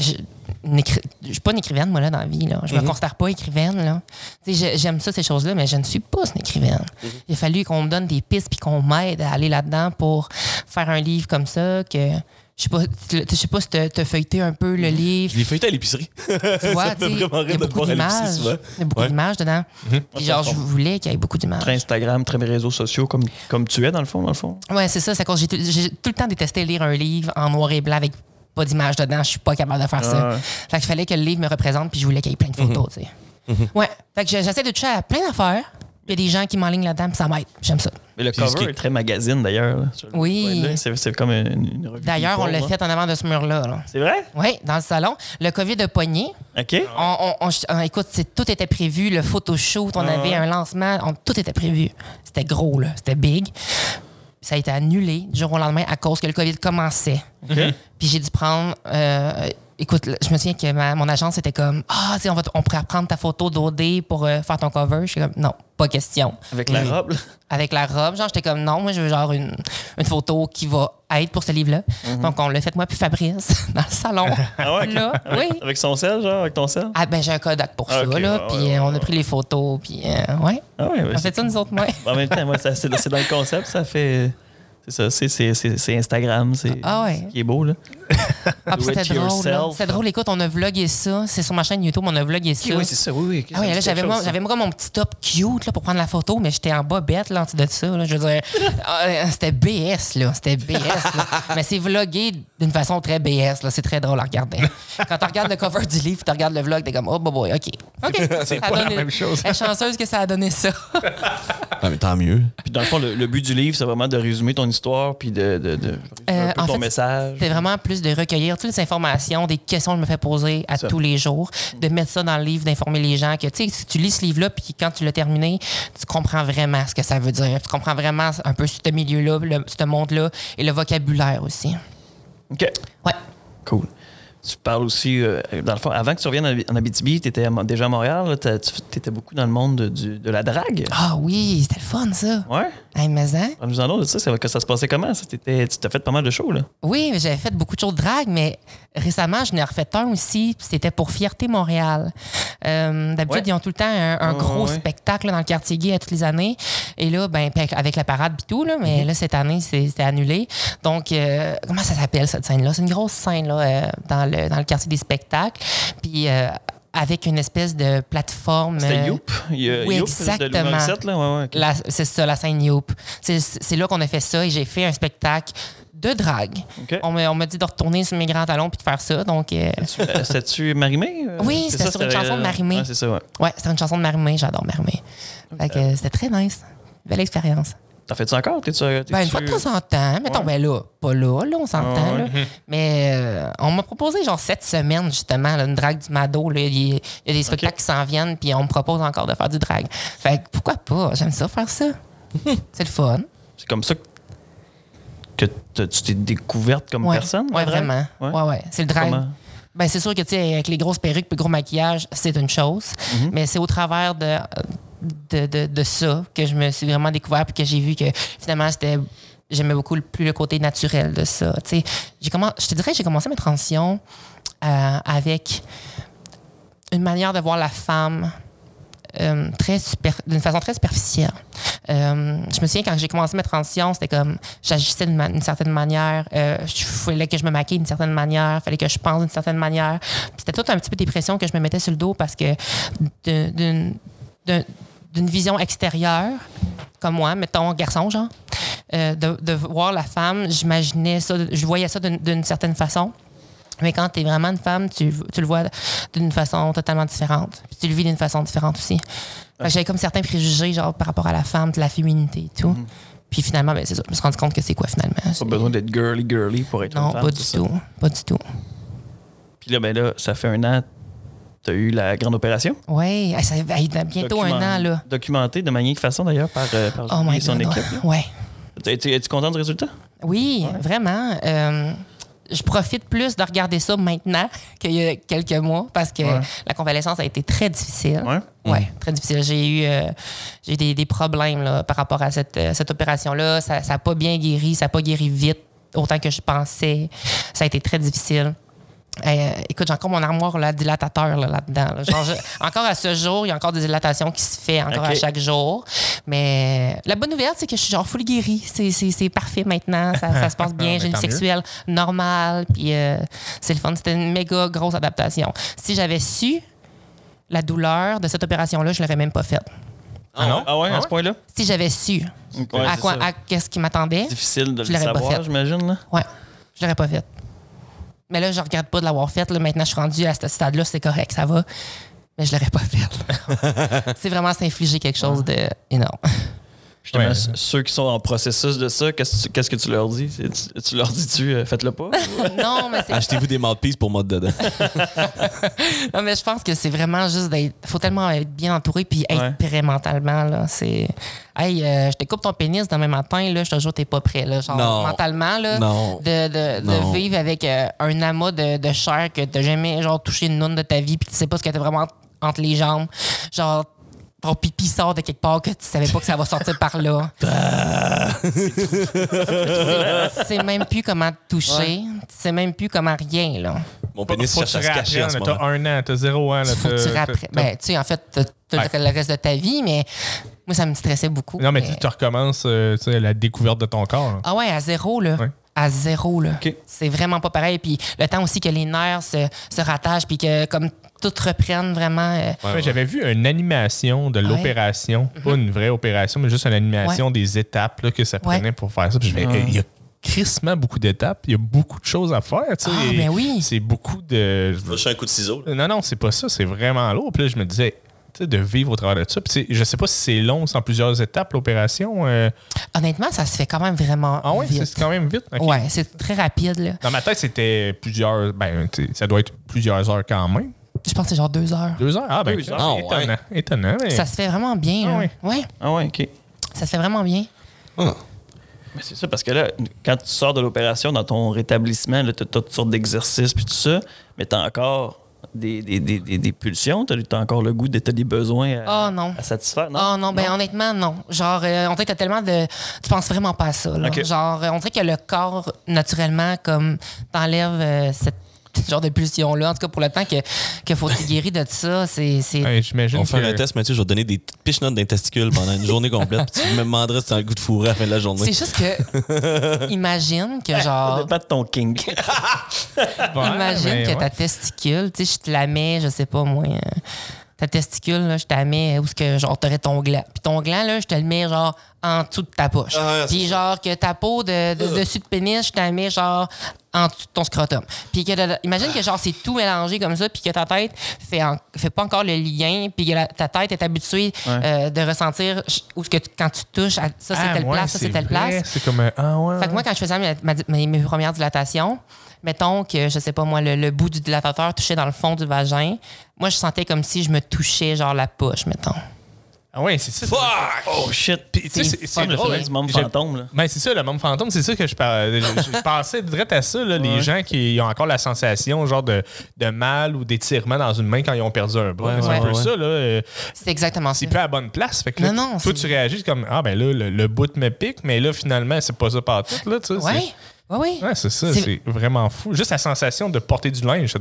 suis pas une écrivaine, moi, là, dans la vie. Là. Je me considère pas écrivaine. Là. J'aime ça, ces choses-là, mais je ne suis pas une écrivaine. Il a fallu qu'on me donne des pistes puis qu'on m'aide à aller là-dedans pour faire un livre comme ça que... Je sais pas si t'as feuilleté un peu le livre. Je l'ai feuilleté à l'épicerie. Tu vois, il y a beaucoup d'images. Il y a beaucoup d'images dedans. Puis genre, je voulais qu'il y ait beaucoup d'images. Très Instagram, très mes réseaux sociaux, comme tu es, dans le fond. Ouais, c'est ça. C'est j'ai tout le temps détesté lire un livre en noir et blanc avec pas d'images dedans. Je suis pas capable de faire ça. Fait qu'il fallait que le livre me représente puis je voulais qu'il y ait plein de photos, tu sais. Ouais. Fait que j'essaie de toucher à plein d'affaires. Il y a des gens qui m'enlignent là-dedans puis ça m'aide. J'aime ça. Mais le cover est très magazine, d'ailleurs. Là. Oui. C'est comme une revue. D'ailleurs, on l'a fait en avant de ce mur-là. Là. C'est vrai? Oui, dans le salon. Le COVID de poignée. OK. Écoute, tout était prévu. Le photoshoot, on avait un lancement. Tout était prévu. C'était gros, là. C'était big. Ça a été annulé du jour au lendemain à cause que le COVID commençait. Okay. Puis j'ai dû prendre... écoute, je me souviens que mon agence était comme on pourrait reprendre ta photo d'OD pour faire ton cover. Je suis comme non, pas question. Avec la robe, là? Avec la robe, genre j'étais comme non, moi je veux genre une photo qui va être pour ce livre-là. Donc on l'a fait moi puis Fabrice dans le salon. Ah ouais, là, oui. Avec son sel, genre, avec ton sel? Ah ben j'ai un Kodak pour ça, là. Puis on a pris les photos, puis ouais. Ah ouais, on fait ça nous autres, moi. En même temps, c'est dans le concept, ça fait... C'est ça, c'est Instagram, c'est ce qui est beau, là. Ah, c'était drôle. C'est drôle, écoute, on a vlogué ça. C'est sur ma chaîne YouTube, on a vlogué ça. Oui, c'est ça, oui. Ah oui, là, j'avais moi mon petit top cute là, pour prendre la photo, mais j'étais en bas bête là, en dessous de ça. Là. Je veux dire, c'était BS, là. C'était BS, là. Mais c'est vlogué d'une façon très BS, là. C'est très drôle à regarder. Quand tu regardes le cover du livre, tu regardes le vlog, t'es comme, oh, boy, OK. C'est pas la même chose. Elle est chanceuse que ça a donné ça. Ah, mais tant mieux. Puis dans le fond, le but du livre, c'est vraiment de résumer ton histoire puis de un peu ton message. C'est vraiment plus de recueillir toutes les informations, des questions que je me fais poser à tous les jours, de mettre ça dans le livre, d'informer les gens que, tu sais, si tu lis ce livre-là puis quand tu l'as terminé, tu comprends vraiment ce que ça veut dire. Tu comprends vraiment un peu ce milieu-là, ce monde-là et le vocabulaire aussi. OK. Ouais. Cool. Tu parles aussi, dans le fond, avant que tu reviennes en Abitibi, tu étais déjà à Montréal, tu étais beaucoup dans le monde de la drague. Ah oui, c'était le fun, ça. Ouais? Hey, mais hein? Parle-nous en autre de ça, que ça se passait comment? Tu t'as fait pas mal de shows, là. Oui, j'avais fait beaucoup de shows de drague, mais récemment, je n'ai refait un aussi, c'était pour Fierté Montréal. D'habitude, ils ont tout le temps un gros spectacle là, dans le quartier gay à toutes les années. Et là, ben, avec la parade et tout, là, mais là, cette année, c'était annulé. Donc, comment ça s'appelle, cette scène-là? C'est une grosse scène là, dans le quartier des spectacles. Puis... avec une espèce de plateforme. C'était Youp? Oui, Youp, exactement. Là? Okay. C'est ça, la scène Youp. C'est là qu'on a fait ça et j'ai fait un spectacle de drague. Okay. On m'a dit de retourner sur mes grands talons puis de faire ça. Donc, c'était-tu Marimé? Oui, c'était sur une chanson de Marimé. C'est ça, ouais. Ouais, c'était une chanson de Marimé. J'adore Marimé. Fait que c'était très nice. Belle expérience. T'en fais-tu encore? Une fois de temps en temps. Mettons, ben là, pas là, on s'entend. Là. Mais on m'a proposé genre cette semaine, justement, là, une drague du Mado. Là. Il y a des spectacles qui s'en viennent, puis on me propose encore de faire du drague. Fait que pourquoi pas? J'aime ça, faire ça. C'est le fun. C'est comme ça que tu t'es découverte comme personne? Oui, vraiment. Ouais. C'est le drague. Ben, c'est sûr que, tu sais, avec les grosses perruques et le gros maquillage, c'est une chose. Mais c'est au travers de ça que je me suis vraiment découvert puis que j'ai vu que finalement j'aimais beaucoup plus le côté naturel de ça. Tu sais, je te dirais que j'ai commencé mes transitions avec une manière de voir la femme d'une façon très superficielle. Je me souviens, quand j'ai commencé ma transition, c'était comme, j'agissais d'une certaine manière, il fallait que je me maquille d'une certaine manière, il fallait que je pense d'une certaine manière. C'était tout un petit peu des pressions que je me mettais sur le dos parce que d'une vision extérieure, comme moi, mettons garçon, genre, de voir la femme, j'imaginais ça, je voyais ça d'une certaine façon. Mais quand tu es vraiment une femme, tu le vois d'une façon totalement différente. Puis tu le vis d'une façon différente aussi. Fait que j'avais comme certains préjugés genre par rapport à la femme, de la féminité et tout. Puis finalement, ben, c'est ça. Je me suis rendu compte que c'est quoi finalement. Pas besoin d'être girly pour être une femme. Non, pas du tout. Pas du tout. Puis là, ben là, ça fait 1 an, tu as eu la grande opération. Oui, ça fait bientôt 1 an. Là. Documenté de magnifique façon d'ailleurs par Oh my son God, équipe. ouais. Es-tu content du résultat? Oui, vraiment. Je profite plus de regarder ça maintenant qu'il y a quelques mois parce que la convalescence a été très difficile. Oui, très difficile. J'ai eu des problèmes là, par rapport à cette opération-là. Ça n'a pas bien guéri, ça n'a pas guéri vite autant que je pensais. Ça a été très difficile. Écoute, j'ai encore mon armoire dilatateur là-dedans. Là. Genre, encore à ce jour, il y a encore des dilatations qui se font encore à chaque jour. Mais la bonne nouvelle, c'est que je suis genre full guérie. C'est parfait maintenant. Ça se passe bien. J'ai une sexuelle normale. Puis c'est le fun. C'était une méga grosse adaptation. Si j'avais su la douleur de cette opération-là, je ne l'aurais même pas faite. Ah non? Ah ouais, à ce point-là? Si j'avais su à qu'est-ce qui m'attendait, c'est difficile de je le l'aurais pas savoir, fait. j'imagine. Là. Ouais, je l'aurais pas faite. Mais là, je regarde pas de l'avoir faite. Maintenant, je suis rendu à ce stade-là, c'est correct, ça va. Mais je l'aurais pas faite. C'est vraiment s'infliger quelque chose d'énorme. Justement, ceux qui sont en processus de ça, qu'est-ce que tu leur dis? Tu leur dis-tu, faites-le pas? Non, mais c'est... Achetez-vous des mouthpieces pour mode dedans. Non, mais je pense que c'est vraiment juste d'être... faut tellement être bien entouré puis être prêt mentalement. Là. C'est... Hey, je te coupe ton pénis demain matin, là, je te jure, t'es pas prêt. Là. Genre, mentalement, là, de vivre avec un amas de chair que t'as jamais genre, touché une noune de ta vie puis tu sais pas ce que t'as vraiment entre les jambes. Genre, ton pipi sort de quelque part que tu savais pas que ça va sortir par là. Tu sais même plus comment te toucher. Tu sais même plus comment rien, là. Mon pénis cherche à se cacher en ce moment. T'as 1 an, t'as 0 ans. Faut que tu rapprennes. Ben, tu sais, en fait, t'as le reste de ta vie, mais moi, ça me stressait beaucoup. Non, mais tu recommences la découverte de ton corps. Là. Ah ouais, à 0, là. Ouais. À 0, là. Okay. C'est vraiment pas pareil. Puis le temps aussi que les nerfs se rattachent puis que comme tout reprenne vraiment. J'avais vu une animation de l'opération. Pas une vraie opération, mais juste une animation des étapes là, que ça prenait pour faire ça. Puis il y a crissement beaucoup d'étapes. Il y a beaucoup de choses à faire. Ben oui. C'est beaucoup de... Je vais chercher un coup de ciseau. Là. Non, c'est pas ça. C'est vraiment lourd. Puis là, je me disais... de vivre au travers de ça. Puis je sais pas si c'est long, c'est en plusieurs étapes, l'opération. Honnêtement, ça se fait quand même vraiment vite. C'est quand même vite? Okay. Ouais, c'est très rapide. Là. Dans ma tête, c'était plusieurs... ça doit être plusieurs heures quand même. Je pense que c'est genre 2 heures. 2 heures? Ah, ben, étonnant. Mais... Ça se fait vraiment bien. Ah ouais, OK. Ça se fait vraiment bien. Mais c'est ça, parce que là, quand tu sors de l'opération, dans ton rétablissement, tu as toutes sortes d'exercices puis tout ça, mais tu as encore des pulsions, tu as encore le goût de t'as des besoins à satisfaire, non? Oh non, ben honnêtement, non. Genre, on dirait que t'as tellement de... Tu penses vraiment pas à ça, là. Okay. Genre, on dirait que le corps, naturellement, comme, t'enlève cette genre de pulsion-là. En tout cas, pour le temps qu'il faut te guérir de ça, c'est... Ouais, j'imagine on va faire un test, Mathieu. Je vais te donner des pichenottes d'un testicule pendant une journée complète. Puis tu me demanderas si tu as le goût de fourrer à la fin de la journée. C'est juste que... imagine que genre... Ça dépend de ton kink. Imagine que ta testicule, tu sais, je te la mets, je sais pas moi... ta testicule, là, je te la mets où est-ce que genre t'aurais ton gland. Puis ton gland, là, je te le mets genre en dessous de ta poche. Puis genre que ta peau dessus de pénis, je te la mets genre en dessous de ton scrotum. Puis imagine que genre c'est tout mélangé comme ça, puis que ta tête fait pas encore le lien, puis que ta tête est habituée de ressentir où est-ce que quand tu touches, ça c'est telle place, ça c'est telle place. C'est comme Fait que moi, quand je faisais mes premières dilatations, mettons que, je sais pas moi, le bout du dilatateur touchait dans le fond du vagin. Moi, je sentais comme si je me touchais genre la poche, mettons. Ah ouais, c'est ça. Fuck! Oh shit! Puis, c'est drôle, du membre fantôme. Là. Ben, c'est ça, le membre fantôme, c'est ça que je pensais direct à ça, là, les gens qui ont encore la sensation genre de mal ou d'étirement dans une main quand ils ont perdu un bras. C'est un peu ça, là. C'est exactement ça. C'est plus à la bonne place. Fait que là, non, toi, tu réagis comme, ah ben là, le bout me pique, mais là, finalement, c'est pas ça partout, là, tu sais. Oui. Ouais, c'est ça, c'est vraiment fou. Juste la sensation de porter du linge, ça doit être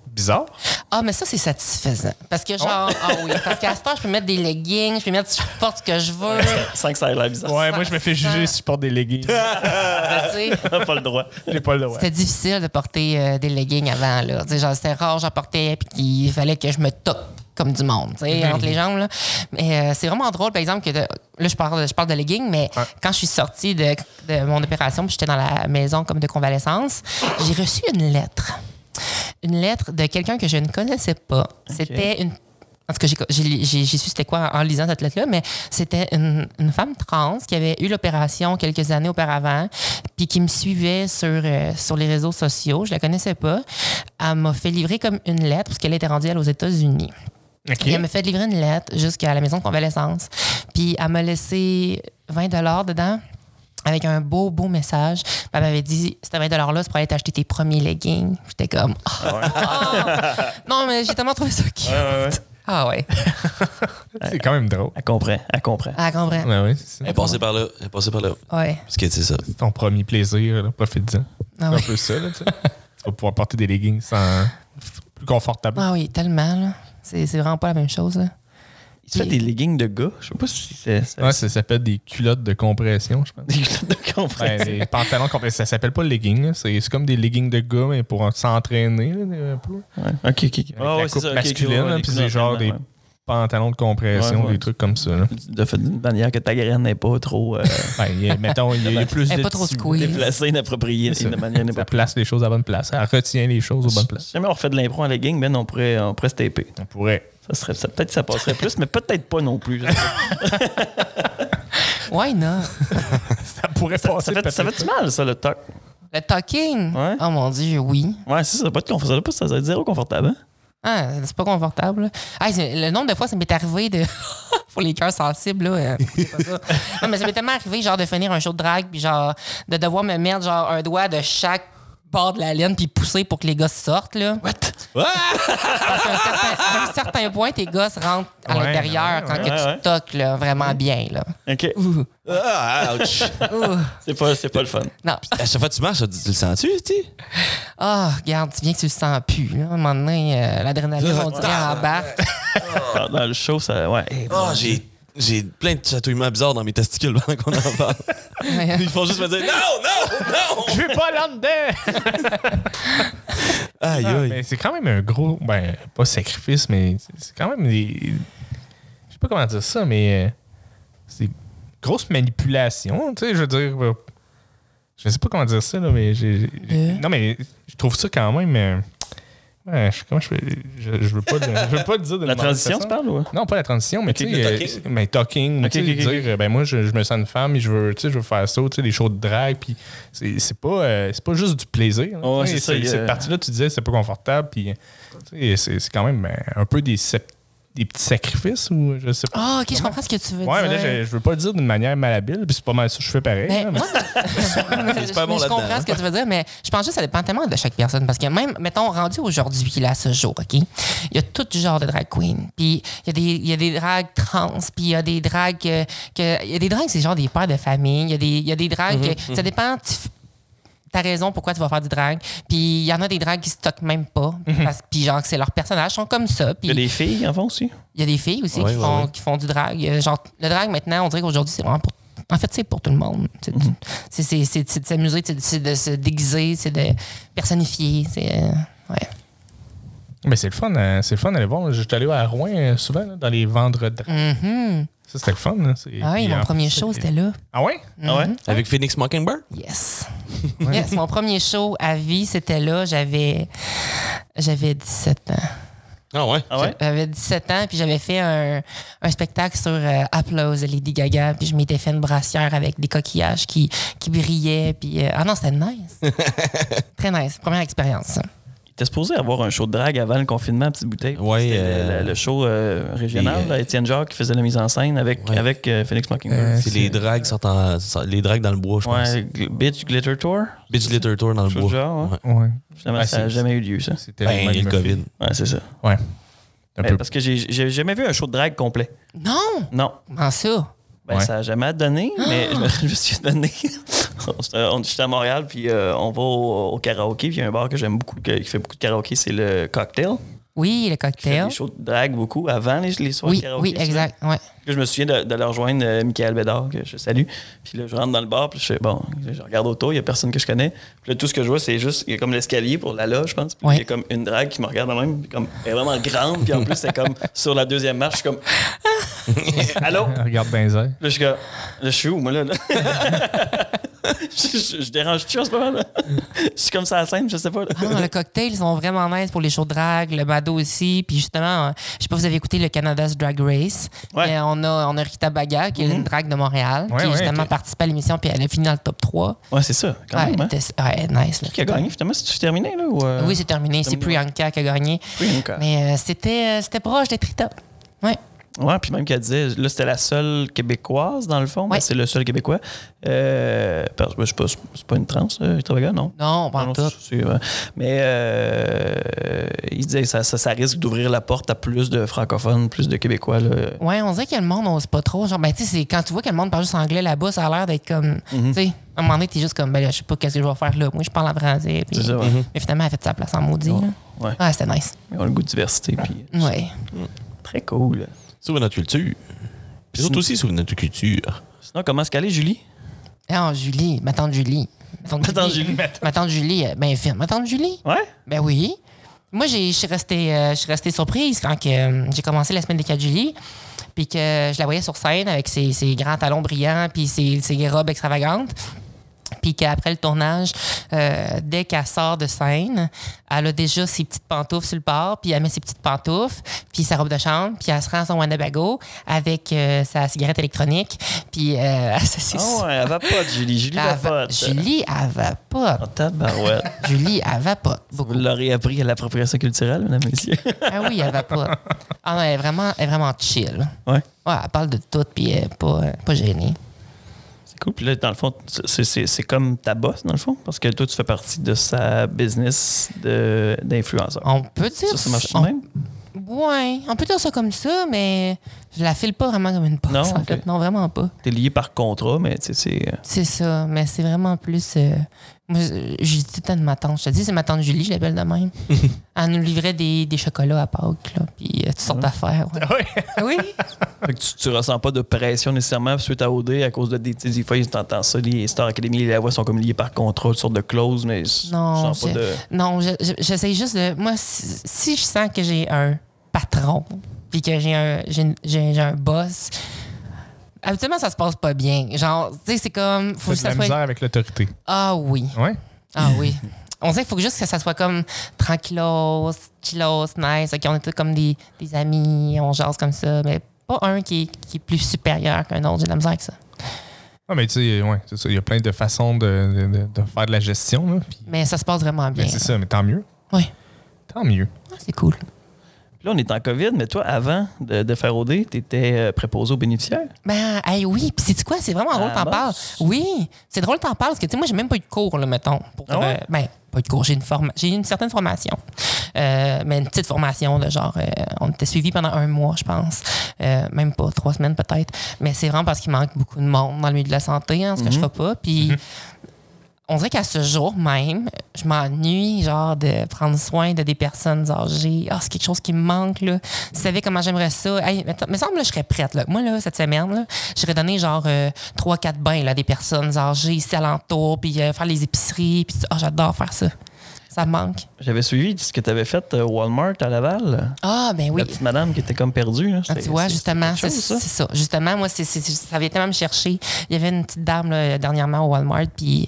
bizarre. Ah, mais ça, c'est satisfaisant. Parce que genre, parce qu'à ce temps, je peux mettre des leggings, je peux mettre, je porte ce que je veux. Sans que ça ait l'air bizarre. Ouais, moi, je me fais juger si je porte des leggings. Tu sais, Pas le droit. J'ai pas le droit. c'était difficile de porter des leggings avant, là. Tu sais, genre, c'était rare, j'en portais, puis il fallait que je me toque comme du monde, tu sais, entre les jambes, là. Mais c'est vraiment drôle, par exemple, que là, je parle de leggings, mais quand je suis sortie de mon opération, puis j'étais dans la maison comme de convalescence, j'ai reçu une lettre. Une lettre de quelqu'un que je ne connaissais pas. C'était une... En tout cas, j'ai su c'était quoi en lisant cette lettre-là, mais c'était une femme trans qui avait eu l'opération quelques années auparavant, puis qui me suivait sur les réseaux sociaux. Je la connaissais pas. Elle m'a fait livrer comme une lettre, parce qu'elle était rendue aux États-Unis. Okay. Et elle m'a fait livrer une lettre jusqu'à la maison de convalescence. Puis elle m'a laissé 20 $ dedans, avec un beau message. Puis elle m'avait dit, ce 20 $-là, c'est pour aller t'acheter tes premiers leggings. J'étais comme, non, mais j'ai tellement trouvé ça cute. Ouais. Ah ouais. C'est quand même drôle. Elle comprend. Ah, comprends. Ouais, ouais, c'est Elle est passée par là. Ouais. Parce que c'est ça. ton premier plaisir, là, profite-en. C'est Ah ouais. un peu ça, là, tu sais. Tu vas pouvoir porter des leggings plus confortable. Ah oui, tellement, là. C'est vraiment pas la même chose, là. Tu fais des leggings de gars? Je sais pas si c'est... Ouais, ça s'appelle des culottes de compression, je pense. Des culottes de compression. Ben, des pantalons de compression. Ça s'appelle pas legging, là. C'est comme des leggings de gars, mais pour s'entraîner, là, un peu. Ouais. OK. Avec la coupe masculine, là, puis c'est genre des pantalons de compression, des trucs comme ça. Là. De fait d'une manière que ta graine n'est pas trop Mettons, il y a plus Elle est de pas trop tissu. squeeze. déplacée, inappropriée. C'est ça. De manière Ça place les choses à la bonne place. Elle retient les choses aux bonnes places. Si jamais on refait de l'impro en legging, ben on pourrait se taper. On pourrait. Peut-être que ça passerait plus, mais peut-être pas non plus. Why not? Ça pourrait passer. Ça fait-tu mal, ça, le toc? Le talking? Ouais. Oh mon Dieu, oui. Ouais, ça va pas être confortable. Ça va être zéro confortable. Hein? Ah, c'est pas confortable. Ah, le nombre de fois, ça m'est arrivé de... Pour les cœurs sensibles, là. C'est pas ça. Non, mais ça m'est tellement arrivé, genre, de finir un show de drague, puis genre, de devoir me mettre, genre, un doigt de chaque bord de la laine, puis pousser pour que les gosses sortent, là. What? Parce qu'à un certain point, tes gosses rentrent à l'intérieur quand que tu toques, là, vraiment bien, là. OK. Ah, ouch. C'est pas le fun. Non. À chaque fois que tu marches, tu le sens-tu, tu sais? Ah, regarde, tu viens que tu le sens plus, là. À un moment donné, l'adrénaline, on dirait, embarque. Dans le show, ça... Ouais. Oh, j'ai plein de chatouillements bizarres dans mes testicules pendant qu'on en parle. Ils font juste me dire non! Je vais pas là-dedans! Aïe, Non, aïe. mais c'est quand même un gros, pas sacrifice, mais c'est quand même des. Je sais pas comment dire ça, mais c'est une grosse manipulation, tu sais, je veux dire. Je sais pas comment dire ça, là, mais non, mais je trouve ça quand même. Je veux pas le dire de La mauvaise transition, façon. tu parles, ou? Non, pas la transition, mais tu le sais, mais talking, tu sais, dire, ben moi, je me sens une femme et je veux faire ça, tu sais, des shows de drague, puis c'est pas juste du plaisir. Là, Oh, tu sais, c'est ça, cette partie-là, tu disais, c'est pas confortable, puis tu sais, c'est quand même un peu des petits sacrifices, ou je sais pas. Ah, OK, je comprends ce que tu veux dire. Ouais, mais là, je veux pas le dire d'une manière malhabile, puis c'est pas mal ça que je fais pareil. Mais là, moi, C'est pas bon je là-dedans, comprends hein. ce que tu veux dire, mais je pense juste que ça dépend tellement de chaque personne. Parce que même, mettons, rendu aujourd'hui, là, ce jour, OK? Il y a tout genre de drag queen. Puis il y a des drags trans, puis il y a des drags il y a des drags, c'est genre des pères de famille. Il y a des drags ça dépend. T'as raison, pourquoi tu vas faire du drag. Puis il y en a des drags qui stockent même pas. Puis genre, c'est leurs personnages sont comme ça. Puis Il y a des filles qui en font aussi. il y a des filles aussi Ouais, qui font du drag. Genre, le drag, maintenant, on dirait qu'aujourd'hui, c'est vraiment pour... En fait, c'est pour tout le monde. C'est de s'amuser, c'est de se déguiser, c'est de personnifier. Ouais. Mais c'est le fun d'aller voir. J'étais allé à Rouen souvent, là, dans les vendredis. Mhm. Ça, c'était le fun. Là. Ah oui, Puis, mon en premier plus, show, c'était là. Ah ouais? Ah ouais? Avec Phoenix Mockingbird? Yes. Yes, mon premier show à vie, c'était là. J'avais 17 ans. Ah ouais? Ah ouais? J'avais 17 ans, puis j'avais fait un spectacle sur Applause de Lady Gaga, puis je m'étais fait une brassière avec des coquillages qui brillaient, puis... ah non, c'était nice. Très nice. Première expérience, ça. T'es supposé avoir un show de drague avant le confinement à Petite Bouteille. Ouais, C'était le show régional, là, Étienne Jacques qui faisait la mise en scène avec Phoenix Mockingbird. C'est les dragues les dragues dans le bois, je pense. Bitch Glitter Tour. Bitch Glitter Tour dans le Chose bois. du genre, ouais. Ouais. Finalement, Ouais, ça n'a jamais eu lieu, ça. C'était Ben, le COVID. Ouais, c'est ça. Ouais. Un peu. Parce que j'ai jamais vu un show de drague complet. Non! Non. Comment ça? Ben, ça n'a jamais donné, mais je me suis donné. J'étais à Montréal, puis on va au karaoké, puis il y a un bar que j'aime beaucoup, qui fait beaucoup de karaoké, c'est le Cocktail. Oui, le Qui fait Cocktail. des shows de drague beaucoup avant les soirées Oui, karaoké. oui, exact. Ouais. Puis là, je me souviens de leur rejoindre Michael Bédard, que je salue. Puis là, je rentre dans le bar, puis je regarde autour, il n'y a personne que je connais. Puis là, tout ce que je vois, c'est juste, il y a comme l'escalier pour la loge, je pense. Puis il y a comme une drague qui me regarde de même, puis comme, elle est vraiment grande, puis en plus, c'est comme sur la deuxième marche, je suis comme. Allô? Regarde bien ça. Là, je suis où, moi, là? je dérange-tu en ce moment, là? Je suis comme ça à la scène, je sais pas. Le Cocktail, ils sont vraiment nice pour les shows de drague, le Mado aussi. Puis justement, je sais pas si vous avez écouté le Canada's Drag Race. Ouais. On a Rita Baga, qui est une drague de Montréal, qui justement participé à l'émission, puis elle a fini dans le top 3. Ouais, c'est ça, quand même. Nice. Là, qui a gagné, finalement? C'est-tu terminé, là? Ou, Oui, c'est terminé. C'est Priyanka qui a gagné. Priyanka. Mais c'était proche d'être Rita. Ouais. Ouais, puis même qu'elle disait, là, c'était la seule Québécoise, dans le fond. Ouais. Ben, c'est le seul Québécois. Parce que je sais pas, c'est pas une trans, Rita Baga, non? Non, pas en tout. Mais il disait que ça risque d'ouvrir la porte à plus de francophones, plus de Québécois. Là. Ouais, on dirait que le monde n'ose pas trop. Genre, ben, tu sais, quand tu vois que le monde parle juste anglais là-bas, ça a l'air d'être comme. Tu sais, à un moment donné, t'es juste comme, ben là, je sais pas qu'est-ce que je vais faire là. Moi, je parle en français. Puis, c'est ça, ouais. Mais finalement, elle a fait sa place en maudit. Là. Ouais. Ouais, c'était nice. Ils ont le goût de diversité. Puis, Ouais. très cool. Sur notre culture. Puis surtout aussi sur notre culture. Sinon, comment est-ce qu'elle est, Julie? Ah, Julie, ma tante Julie. Ma tante Julie, ben fine. Ma tante Julie? Ouais? Ben oui. Moi, je suis restée surprise quand j'ai commencé la semaine des 4 juillet, puis que je la voyais sur scène avec ses grands talons brillants, puis ses robes extravagantes. Puis qu'après le tournage, dès qu'elle sort de scène, elle a déjà ses petites pantoufles sur le bord, puis elle met ses petites pantoufles, puis sa robe de chambre, puis elle se rend à son Winnebago avec sa cigarette électronique, puis elle se Oh, ouais, elle vapote, Julie. Julie vapote. Julie, elle vapote. Oh, tabarouette. Julie, elle vapote. Vous l'aurez appris à l'appropriation culturelle, mesdames et messieurs. Ah oui, elle vapote. Ah non, elle est vraiment chill. Ouais. Ouais, elle parle de tout, puis elle n'est pas gênée. Cool. Puis là, dans le fond, c'est comme ta boss, dans le fond, parce que toi, tu fais partie de sa business d'influenceur. On peut dire ça marche de même? Ouais, on peut dire ça comme ça, mais je la file pas vraiment comme une boss, non, en fait. Non, vraiment pas. T'es lié par contrat, mais tu sais, c'est... C'est ça, mais c'est vraiment plus... moi, je dis tout le temps de ma tante. Je te dis, c'est ma tante Julie, je l'appelle de même. Elle nous livrait des chocolats à Pâques, là, puis toutes sortes d'affaires. Ouais. Oui. Fait que tu ressens pas de pression nécessairement suite à OD à cause de des fois, ils t'entendent ça, les Star Academy, les voix sont comme liés par contrat, toutes sortes de clauses, mais Non, pas de... Non, j'essaie juste de... Moi, si je sens que j'ai un patron, puis que j'ai un boss... Habituellement, ça se passe pas bien. Genre, tu sais, c'est comme... Faut que ça soit... misère avec l'autorité. Ah oui. Ouais? Ah oui. On dirait qu'il faut juste que ça soit comme tranquillos, chillos, nice. OK, on est tous comme des amis, on jase comme ça, mais pas un qui est plus supérieur qu'un autre. J'ai de la misère avec ça. Ah, mais tu sais, ouais, c'est ça. Il y a plein de façons de faire de la gestion. Là, puis... Mais ça se passe vraiment bien. Mais c'est ça, mais tant mieux. Oui. Tant mieux. Ah, c'est cool. Là, on est en COVID, mais toi, avant de faire OD, tu étais préposé aux bénéficiaires. Ben, hey, oui. Puis, sais-tu quoi? C'est vraiment drôle que t'en parles. Oui. C'est drôle que t'en parles parce que, tu sais, moi, j'ai même pas eu de cours, là, mettons. Ben, pas eu de cours. J'ai une certaine formation. Mais une petite formation, de genre, on était suivis pendant 1 mois, je pense. Même pas, 3 semaines peut-être. Mais c'est vraiment parce qu'il manque beaucoup de monde dans le milieu de la santé, hein, on se cachera pas. Puis, on dirait qu'à ce jour même, je m'ennuie, genre, de prendre soin de des personnes âgées. Ah, c'est quelque chose qui me manque, là. Tu savais comment j'aimerais ça. Hey, me semble, là, je serais prête, là. Moi, là, cette semaine, là, j'aurais donné, genre, 3-4 bains, là, à des personnes âgées ici alentour, puis faire les épiceries, puis j'adore faire ça. Ça me manque. J'avais suivi ce que tu avais fait Walmart à Laval. Ah, ben oui. La petite madame qui était comme perdue. Là. Tu vois, justement, c'est ça. Justement, moi, ça avait tellement me chercher. Il y avait une petite dame là, dernièrement au Walmart, puis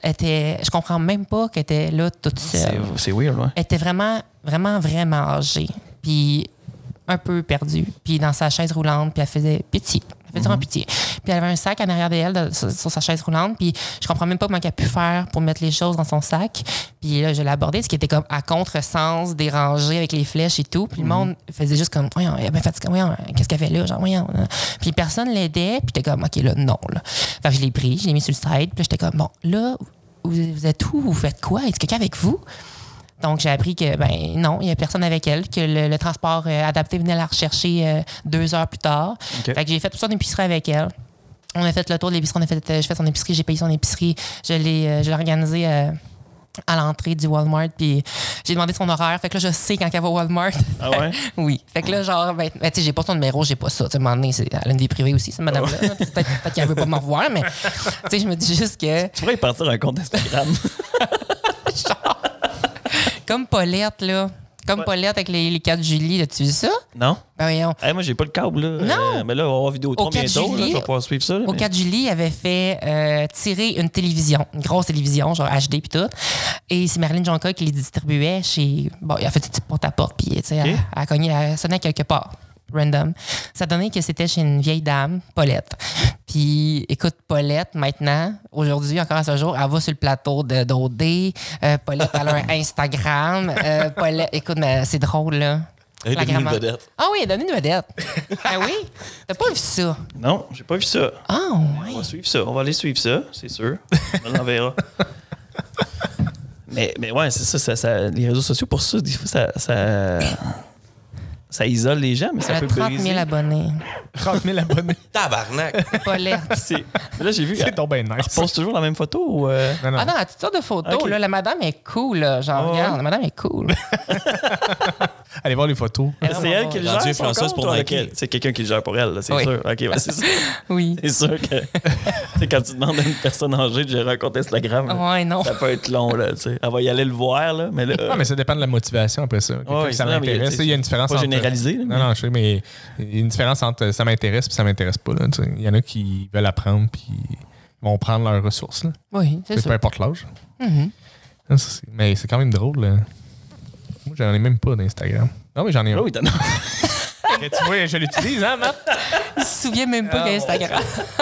je comprends même pas qu'elle était là toute seule. C'est weird, ouais. Elle était vraiment, vraiment, vraiment âgée, puis un peu perdue, puis dans sa chaise roulante, puis elle faisait pitié. Elle faisait vraiment pitié. Puis elle avait un sac en arrière d'elle sur sa chaise roulante, puis je comprends même pas comment elle a pu faire pour mettre les choses dans son sac. Puis là, je l'ai abordé, ce qui était comme à contresens, dérangé avec les flèches et tout. Puis le monde faisait juste comme, voyons, elle est bien fatiguée, voyons, qu'est-ce qu'elle fait là? Genre, voyons. Puis personne l'aidait, puis j'étais comme, OK, là, non. Là. Fait que je l'ai pris, je l'ai mis sur le side, puis j'étais comme, bon, là, vous êtes où? Vous faites quoi? Est-ce quelqu'un avec vous? Donc, j'ai appris que, ben non, il n'y a personne avec elle, que le transport adapté venait la rechercher 2 heures plus tard. Okay. Fait que j'ai fait tout ça d'épicerie avec elle. On a fait le tour de l'épicerie. J'ai fait son épicerie, j'ai payé son épicerie. Je l'ai organisé à l'entrée du Walmart. Puis j'ai demandé son horaire. Fait que là, je sais quand elle va au Walmart. Ah ouais? Oui. Fait que là, genre, tu sais, j'ai pas son numéro, j'ai pas ça. Tu sais, à un moment donné, elle a une vie privée aussi, cette madame-là. Peut-être qu'elle veut pas me revoir, mais tu sais, je me dis juste que. Tu pourrais y partir un compte Instagram. Genre, comme Paulette, là. Comme Paulette avec les 4 Julie, as-tu vu ça? Non? Ben voyons. Hey, moi, j'ai pas le câble, là. Non! Mais là, on va avoir Vidéotron bientôt. Là, je vais pouvoir suivre ça. Là, Au 4 Julie, il avait fait tirer une télévision, une grosse télévision, genre HD puis tout. Et c'est Marilyn Jonca qui les distribuait chez... Bon, il a fait du type porte-à-porte, puis tu sais, elle a cogné, elle sonnait quelque part. Random. Ça donnait que c'était chez une vieille dame, Paulette. Puis, écoute, Paulette, maintenant, aujourd'hui, encore à ce jour, elle va sur le plateau d'OD. Paulette, elle a un Instagram. Paulette, écoute, mais c'est drôle, là. Elle est devenue une vedette. Ah oui, elle est devenue une vedette. Ah oui? T'as pas vu ça? Non, j'ai pas vu ça. Ah oui. On va suivre ça. On va aller suivre ça, c'est sûr. On l'enverra. Mais ouais, c'est ça, les réseaux sociaux, pour ça, des fois, ça isole les gens, mais ça Elle peut a 30 briser. 000 abonnés. 30 000 abonnés. Tabarnak! Paulette. Là, j'ai vu C'est donc bien elle nice. poste toujours la même photo ou... Non. Ah non, elle a toutes sortes de photos. Ok. Là, la madame est cool. Là. Genre, Ouais. regarde, la madame est cool. Allez voir les photos. C'est elle qui le Rendu gère son influenceuse compte, pour ou Nike. c'est quelqu'un qui le gère pour elle, là, c'est Oui. sûr. OK, c'est ça. Oui. C'est sûr que c'est quand tu demandes à une personne âgée de gérer un compte Instagram, là, Ouais, non. ça peut être long. Là, tu sais. Elle va y aller le voir, là, mais là... Non, mais ça dépend de la motivation après ça. Quelqu'un Ouais, que ça non, mais m'intéresse. Il y a une différence pas entre. généraliser. là, Non, non, je sais, mais il y a une différence entre ça m'intéresse et ça m'intéresse pas. Là, tu sais. Il y en a qui veulent apprendre puis vont prendre leurs ressources. Là. Oui, c'est Peu ça. importe l'âge. Mhm. Non, mais c'est quand même drôle. Là. Moi, j'en ai même pas d'Instagram. Non, mais j'en ai un. Oh, oui, t'en as. Mais tu vois, je l'utilise, hein, Matt? Il se souvient même pas d'Instagram.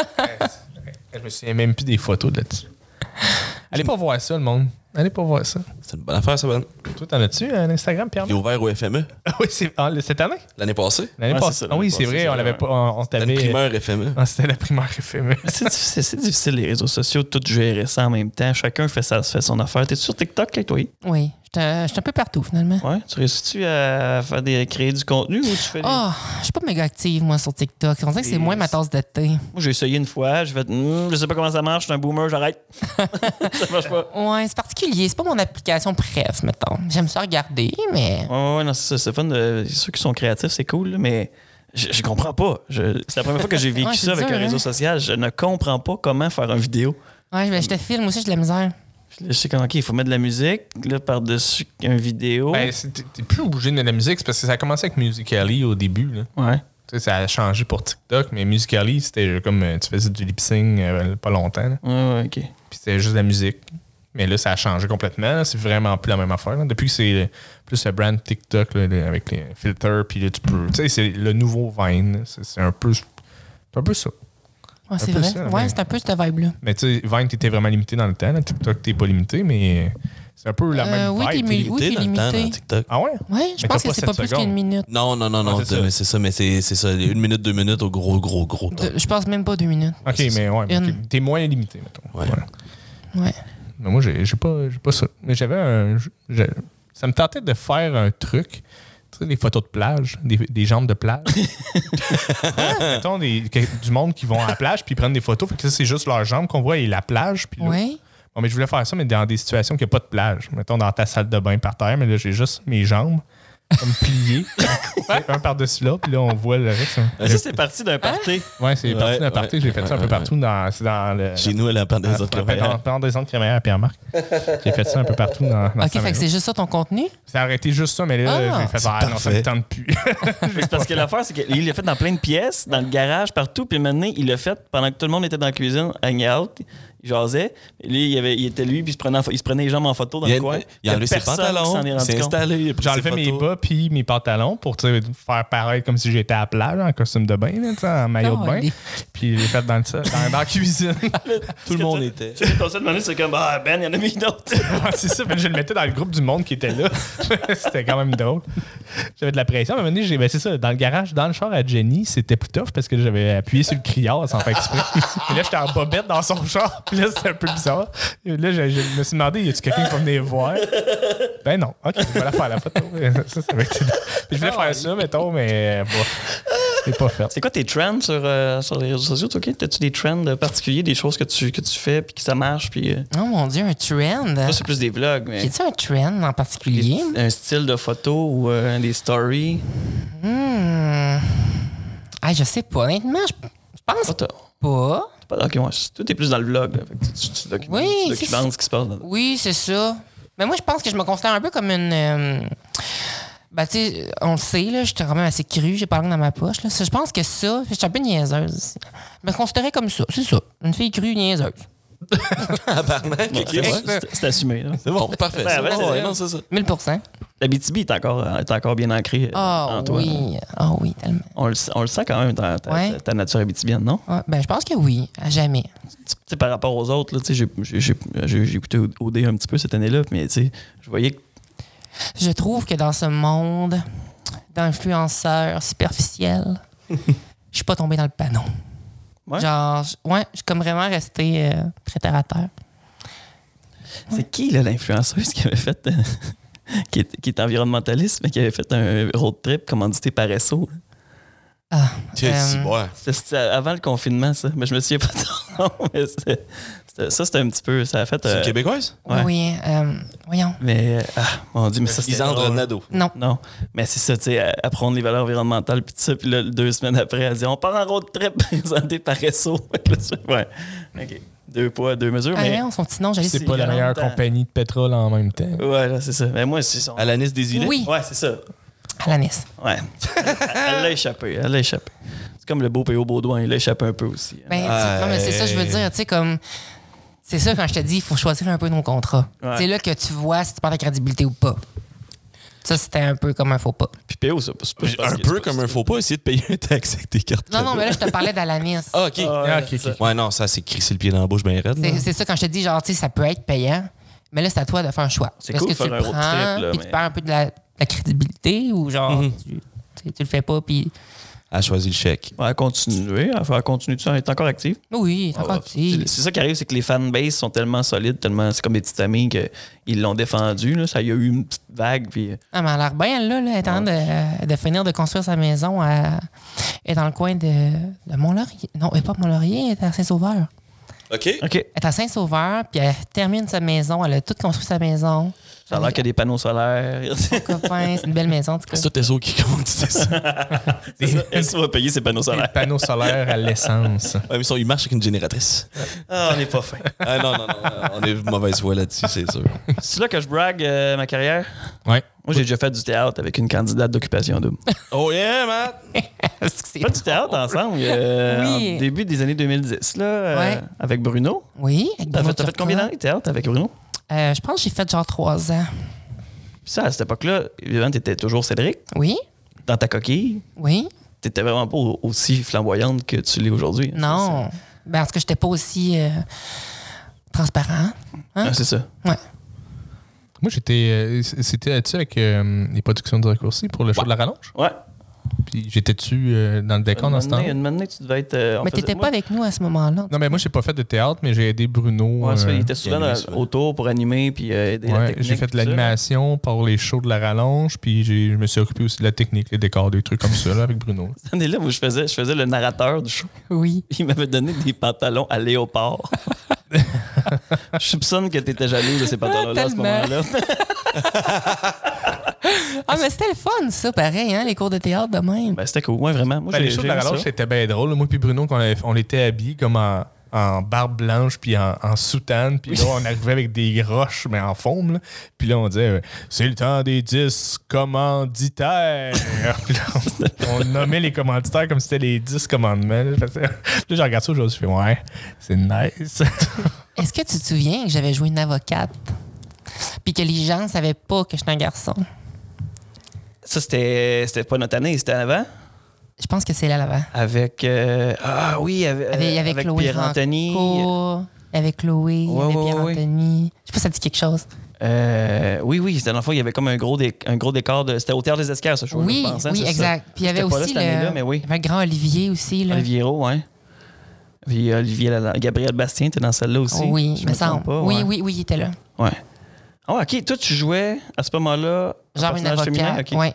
Je me souviens même plus des photos de là-dessus. Allez pas voir ça, le monde. Allez pas voir ça. C'est une bonne affaire, ça, Ben. Toi, t'en as-tu un Instagram, Pierre? Il est ouvert au FME Ah oui, c'est cette année? l'année passée. L'année Ouais, passée. c'est ça, Ah oui, l'année c'est passée, vrai, c'est on vrai. l'avait pas. On C'était t'avait. une primeur FME. Ah, c'était la primaire éphémère. C'est difficile, les réseaux sociaux, tout gérer ça en même temps. Chacun fait son affaire. T'es sur TikTok, toi? Oui, je suis un peu partout, finalement. Ouais. Tu réussis-tu à créer du contenu ou tu fais des... Ah, je suis pas méga active, moi, sur TikTok. On dirait que c'est moins ma tasse de thé. Moi, j'ai essayé une fois. Je fait, je sais pas comment ça marche. Je suis un boomer, j'arrête. Ça marche pas. Ouais, c'est particulier. C'est pas mon application préf, mettons. J'aime ça regarder, mais... Ouais, non, c'est ça. C'est fun. Ceux qui sont créatifs, c'est cool, là, mais je comprends pas. C'est la première fois que j'ai vécu Ouais, c'est ça avec dur, un réseau hein? social. Je ne comprends pas comment faire une vidéo. Ouais, je te filme aussi, j'ai de la misère. Je sais comment, OK, il faut mettre de la musique, là, par-dessus une vidéo. Ben, t'es plus obligé de mettre de la musique, c'est parce que ça a commencé avec Musical.ly au début. Là. Ouais. Tu sais, ça a changé pour TikTok, mais Musical.ly, c'était comme tu faisais du lip-sync pas longtemps. Là. Ouais, OK. Puis c'était juste de la musique. Mais là, ça a changé complètement. Là. C'est vraiment plus la même affaire. Là. Depuis que c'est plus le brand TikTok là, avec les filters, puis là, tu peux. Tu sais, c'est le nouveau Vine. C'est un peu ça. Ouais, c'est peu vrai. ça, Ouais, mais- c'est un peu cette vibe-là. Mais tu sais, Vine, t'étais vraiment limité dans le temps. Là. TikTok, t'es pas limité, mais c'est un peu la même oui, vibe. t'es Limité t'es dans le temps, limité. dans TikTok. Ah ouais? Ouais, je Mais pense t'as que pas c'est pas 7 plus qu'une secondes. minute. Non, c'est ça. mais c'est ça, mais c'est ça. 1 minute, 2 minutes au gros temps. Je pense même pas 2 minutes. OK, mais ouais. Une. ok. T'es moins limité, mettons. Ouais. Ouais. Mais moi, j'ai pas ça. Mais j'avais ça me tentait de faire un truc. Tu sais, des photos de plage, des jambes de plage. Mettons du monde qui vont à la plage puis ils prennent des photos. Fait que ça, c'est juste leurs jambes qu'on voit et la plage. Puis là, Ouais. bon, mais je voulais faire ça, mais dans des situations qu'il n'y a pas de plage. Mettons dans ta salle de bain par terre, mais là, j'ai juste mes jambes comme pliées, un par-dessus l'autre, puis là, on voit le reste. Mais ça, c'est parti d'un party. Ouais, c'est parti d'un Ouais, party. ouais, J'ai fait ça un peu ouais, partout. C'est dans le. Chez nous, elle a pendant les autres crémaillères. Pendant des centres crémaillères à Pierre-Marc. J'ai fait ça un peu partout dans OK, sa fait que maison. c'est juste ça ton contenu? Ça aurait été juste ça, mais là, Ah, j'ai fait c'est non, ça me parfait. tente plus. C'est parce que l'affaire, c'est qu'il l'a fait dans plein de pièces, dans le garage, partout. Puis maintenant, il l'a fait pendant que tout le monde était dans la cuisine, hang out. Il jasait. Et lui, il était lui, puis il se prenait les jambes en photo dans le coin. Il a enlevé ses Personne pantalons. s'en est Il rendu s'est compte. installé. il a pris J'ai ses enlevé mes photos. bas puis mes pantalons pour tu sais, faire pareil comme si j'étais à la plage en costume de bain, là, tu sais, en maillot de bain. Calé. Puis je l'ai fait dans la cuisine. Tout le monde était. Tu sais, ton seul moment, c'est comme, Ben, il y en a mis d'autres. Ah, c'est ça, mais je le mettais dans le groupe du monde qui était là. C'était quand même drôle. J'avais de la pression. À un moment donné, c'est ça, dans le garage, dans le char à Jenny, c'était plus tough parce que j'avais appuyé sur le criard sans faire exprès. Et là, j'étais en bobette dans son char. Puis là, c'était un peu bizarre. Et là, je me suis demandé, y a-tu quelqu'un qui va venir voir? Ben non. OK, je vais la faire la photo. Ça va être... Puis je voulais faire ça, mettons, mais bon. C'est pas fait. C'est quoi tes trends sur les réseaux sociaux, toi, OK? T'as-tu des trends particuliers, des choses que tu fais puis que ça marche? Puis, Oh mon Dieu, un trend. ça, c'est plus des vlogs, mais J'ai-tu un trend en particulier? un style de photo ou des stories? Ah, je sais pas. Honnêtement, je pense Pas pas. OK, ouais, toi, t'es plus dans le vlog. Là. Fait que tu documentes, Oui, tu c'est documentes ce qui se passe. Oui, c'est ça. Mais moi, je pense que je me considère un peu comme une... ben, tu sais, on le sait, là, je suis quand même assez cru, j'ai pas la langue dans ma poche. Là. Je pense que ça, je suis un peu niaiseuse. Je me considérais comme ça, c'est ça. Une fille crue niaiseuse. Tabarnak, Bon, ok, c'est, ouais. c'est assumé. Là. C'est bon, parfait. Ben, c'est ouais, bon, c'est ouais, ça. non, c'est ça. 1000%. L'Abitibi est encore bien ancré en toi. Oui. Ah oui, tellement. On le sent quand même dans Ouais. ta nature abitibienne, non? Ouais, ben, je pense que oui, à jamais. Tu sais, par rapport aux autres, là, tu sais, j'ai écouté OD un petit peu cette année-là, mais tu sais, je voyais que Je trouve que dans ce monde d'influenceurs superficiels, je suis pas tombée dans le panneau. Ouais? Genre, je suis comme vraiment restée très terre à terre. c'est qui là, l'influenceuse qui avait fait qui est environnementaliste, mais qui avait fait un road trip commandité par SO. Ah, Ouais. C'était avant le confinement, ça. Mais je me souviens pas de son nom, mais c'était un petit peu. Ça a fait. C'est une québécoise? Ouais. Oui, voyons. Mais mon Dieu, mais ça c'était Lisandre drôle. Nadeau. Non. Non, mais c'est ça, tu sais, apprendre les valeurs environnementales, puis tout ça. Puis là, 2 semaines après, elle dit on part en road trip présenté par SO. Ouais. OK. 2 poids, 2 mesures. Ah, Mais non, son petit nom, j'allais C'est dire. pas la en même meilleure temps. compagnie de pétrole en même temps. ouais, là, c'est ça. Mais moi, c'est son. Alanis Desilets? Oui, Ouais, c'est ça. Alanis. Ouais. Elle l'a échappé. Elle l'a échappé. C'est comme le beau P.O. Baudouin, il l'a échappé un peu aussi. Ben, non, mais c'est ça, je veux dire, tu sais, comme. C'est ça, quand je te dis, il faut choisir un peu nos contrats. Ouais. C'est là que tu vois si tu perds ta crédibilité ou pas. Ça, c'était un peu comme un faux pas. Puis P.O., c'est pas Un peu comme un faux pas, essayer de payer un taxe avec tes cartes. Non, non, mais là, je te parlais d'Alanis. Ah, OK. Ah, ok, ok. Ouais, non, ça, c'est crisser le pied dans la bouche bien raide. là. C'est ça, quand je te dis, genre, tu sais, ça peut être payant, mais là, c'est à toi de faire un choix. C'est Est-ce cool que de faire tu un le road prends, trip, là, puis tu mais- perds un peu de la crédibilité ou genre, tu le fais pas, puis. Elle a choisi le chèque. Ouais, continuer. Elle va continuer ça. Elle est encore active. Oui, t'as Ah, encore petit. c'est ça qui arrive, c'est que les fanbases sont tellement solides, tellement c'est comme des petites amies qu'ils l'ont défendu. Là. Ça y a eu une petite vague. Puis Ah, mais elle a l'air bien, là, elle est en train de finir de construire sa maison. Elle est dans le coin de Mont-Laurier. Non, elle n'est pas à Mont-Laurier, elle est à Saint-Sauveur. OK. OK. Elle est à Saint-Sauveur, puis elle termine sa maison. Elle a tout construit sa maison. Ça a l'air qu'il y a des panneaux solaires. Son copain, c'est une belle maison, en tout cas. C'est tout SO qui commande ça. Elle va payer ses panneaux Des solaire. panneaux solaires à l'essence. Ouais, mais il marche avec une génératrice. Ah, on n'est pas fin. Ah non, non, non. On est de mauvaise foi là-dessus, c'est sûr. C'est là que je brague ma carrière. Ouais. Moi, j'ai déjà fait du théâtre avec une candidate d'occupation double. Oh yeah, Matt! C'est Fait du théâtre ensemble Oui. en début des années 2010, là, Ouais. avec Bruno. Oui, avec T'as Bruno fait Turcotte. combien d'années de théâtre avec Bruno? Je pense que j'ai fait genre 3 ans. Puis ça, à cette époque-là, évidemment, t'étais toujours Cédric Oui, dans ta coquille. oui. T'étais vraiment pas aussi flamboyante que tu l'es aujourd'hui. Non. Ben, parce que j'étais pas aussi transparent. Hein? Ah, c'est ça. Ouais. Moi, c'était-tu avec les productions de Raccourci pour le show de la rallonge? Ouais. Puis j'étais-tu dans le décor dans ce temps? Une année, tu devais être. Mais t'étais pas avec nous à ce moment-là. Non, mais moi, j'ai pas fait de théâtre, mais j'ai aidé Bruno. Ouais, il était souvent animé souvent. autour pour animer puis aider la Ouais, technique. j'ai fait de tout ça. l'animation pour les shows de la rallonge, puis je me suis occupé aussi de la technique, les décors, des trucs comme ça, là, avec Bruno. Cette année-là, moi, je faisais le narrateur du show. Oui. Il m'avait donné des pantalons à léopard. Je soupçonne que t'étais jaloux de ces pantalons-là à ce tellement. moment-là. Ah, mais c'était le fun, ça, pareil, hein, les cours de théâtre de même. Ben, c'était cool. Ouais, vraiment. Moi, Ben, les shows de la aimé rallonge, ça. c'était bien drôle. Moi puis Bruno, on était habillés comme en barbe blanche puis en soutane. Puis là, on arrivait avec des roches, mais en faume. Là. Puis là, on disait c'est le temps des 10 commanditaires. Puis là, on nommait les commanditaires comme si c'était les 10 commandements. Là, Puis là, je regarde ça aujourd'hui, je fais ouais, c'est nice. Est-ce que tu te souviens que j'avais joué une avocate? Puis que les gens ne savaient pas que j'étais un garçon? Ça, c'était pas notre année, c'était avant. Je pense que c'est là l'avant. Avec. Ah oui, avec Chloé Pierre-Anthony. Rancourt, avec Chloé, Ouais, avec ouais, Pierre-Anthony. Je sais pas si ça dit quelque chose. Oui, c'était dans le fond, il y avait comme un gros décor. C'était au Théâtre des Esquerres, ce show Oui, je pense, hein, oui, c'est exact. ça. Puis il y avait J'étais pas là aussi cette année-là, mais oui. il y avait le grand Olivier aussi. Là. Olivier Rowe, ouais. Puis Gabriel Bastien, t'es dans celle-là aussi. Oui, je me me trompe semble. pas. Oui, ouais. oui, oui, il était là. Ouais. Ah, OK. Toi, tu jouais à ce moment-là. un Genre une personnage avocate. féminin, OK. Ouais.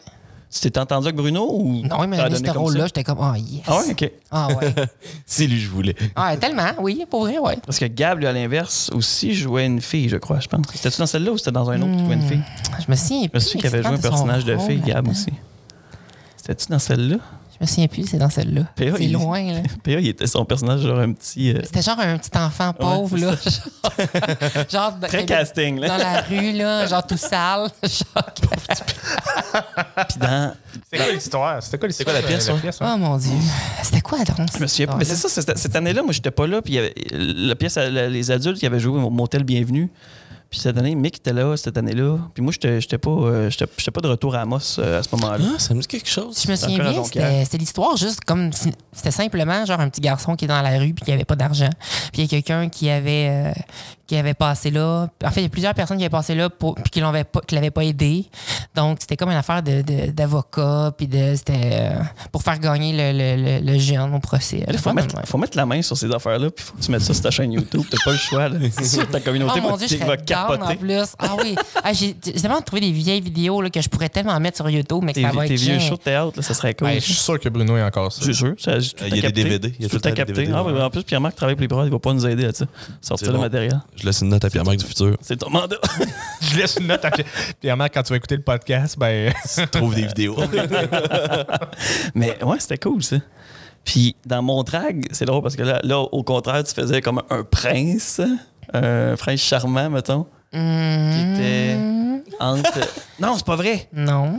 Tu t'es entendu avec Bruno ou. Non, il m'a ça a donné ce comme rôle-là. ça? J'étais comme, oh yes. Ah ouais, OK. Ah ouais. C'est lui, je voulais. Ah, tellement, oui, pour vrai, ouais. Parce que Gab, lui, à l'inverse, aussi jouait une fille, je crois, je pense. C'était-tu dans celle-là ou c'était dans un autre qui jouait une fille? Je me souviens Je me souviens qu'il avait joué un personnage de fille, Gab aussi. C'était-tu dans celle-là? Je me souviens plus, c'est dans celle-là. PA, C'est loin, là. PA, il était son personnage, genre un petit. C'était genre un petit enfant pauvre, là. Genre, Très casting, là. dans la rue, là, genre tout sale. Genre, Puis dans. C'était quoi l'histoire? C'était quoi l'histoire? la pièce, oh mon Dieu. C'était quoi, donc? Je me souviens pas. Mais c'est ça, cette année-là, moi, j'étais pas là. Puis il y avait la pièce, les adultes qui avaient joué au Motel Bienvenue. Puis cette année, Mick était là, cette année-là. Puis moi, j'étais pas de retour à Amos à ce moment-là. Ah, ça me dit quelque chose. Si je me souviens encore à bien, Jonquière. c'était l'histoire juste comme. C'était simplement genre un petit garçon qui est dans la rue puis qui avait pas d'argent. Puis il y a quelqu'un qui avait passé là. En fait, il y a plusieurs personnes qui avaient passé là puis qui l'avaient pas aidé. Donc, c'était comme une affaire d'avocat. Puis c'était pour faire gagner le jeune au procès. Il faut mettre la main sur ces affaires-là, puis faut que tu mettes ça sur ta chaîne YouTube. T'as pas le choix. Là. C'est sûr que ta communauté Oh mon Dieu, je va serais down en capoter. plus. Ah oui. Ah, j'ai tellement trouvé des vieilles vidéos là, que je pourrais tellement mettre sur YouTube, mais que ça va Tes être vieux chiant. shows de théâtre, là, ça serait cool. Je suis sûr que Bruno est encore ça. Je suis sûr. Il y a des DVD. Il y a tout tout le à temps des capter. DVD, Ah, ouais. oui, en plus, Pierre-Marc travaille pour les bras, il va pas nous aider là-dessus. Sortir C'est le bon. matériel. Je laisse une note à Pierre-Marc du futur. C'est ton mandat. Je laisse une note à Pierre-Marc quand tu vas écouter le podcast. Ben, Trouve des vidéos. Mais ouais, c'était cool, ça. Puis dans mon drag, c'est drôle parce que là, au contraire, tu faisais comme un prince charmant, mettons, qui était entre. Non, c'est pas vrai. Non.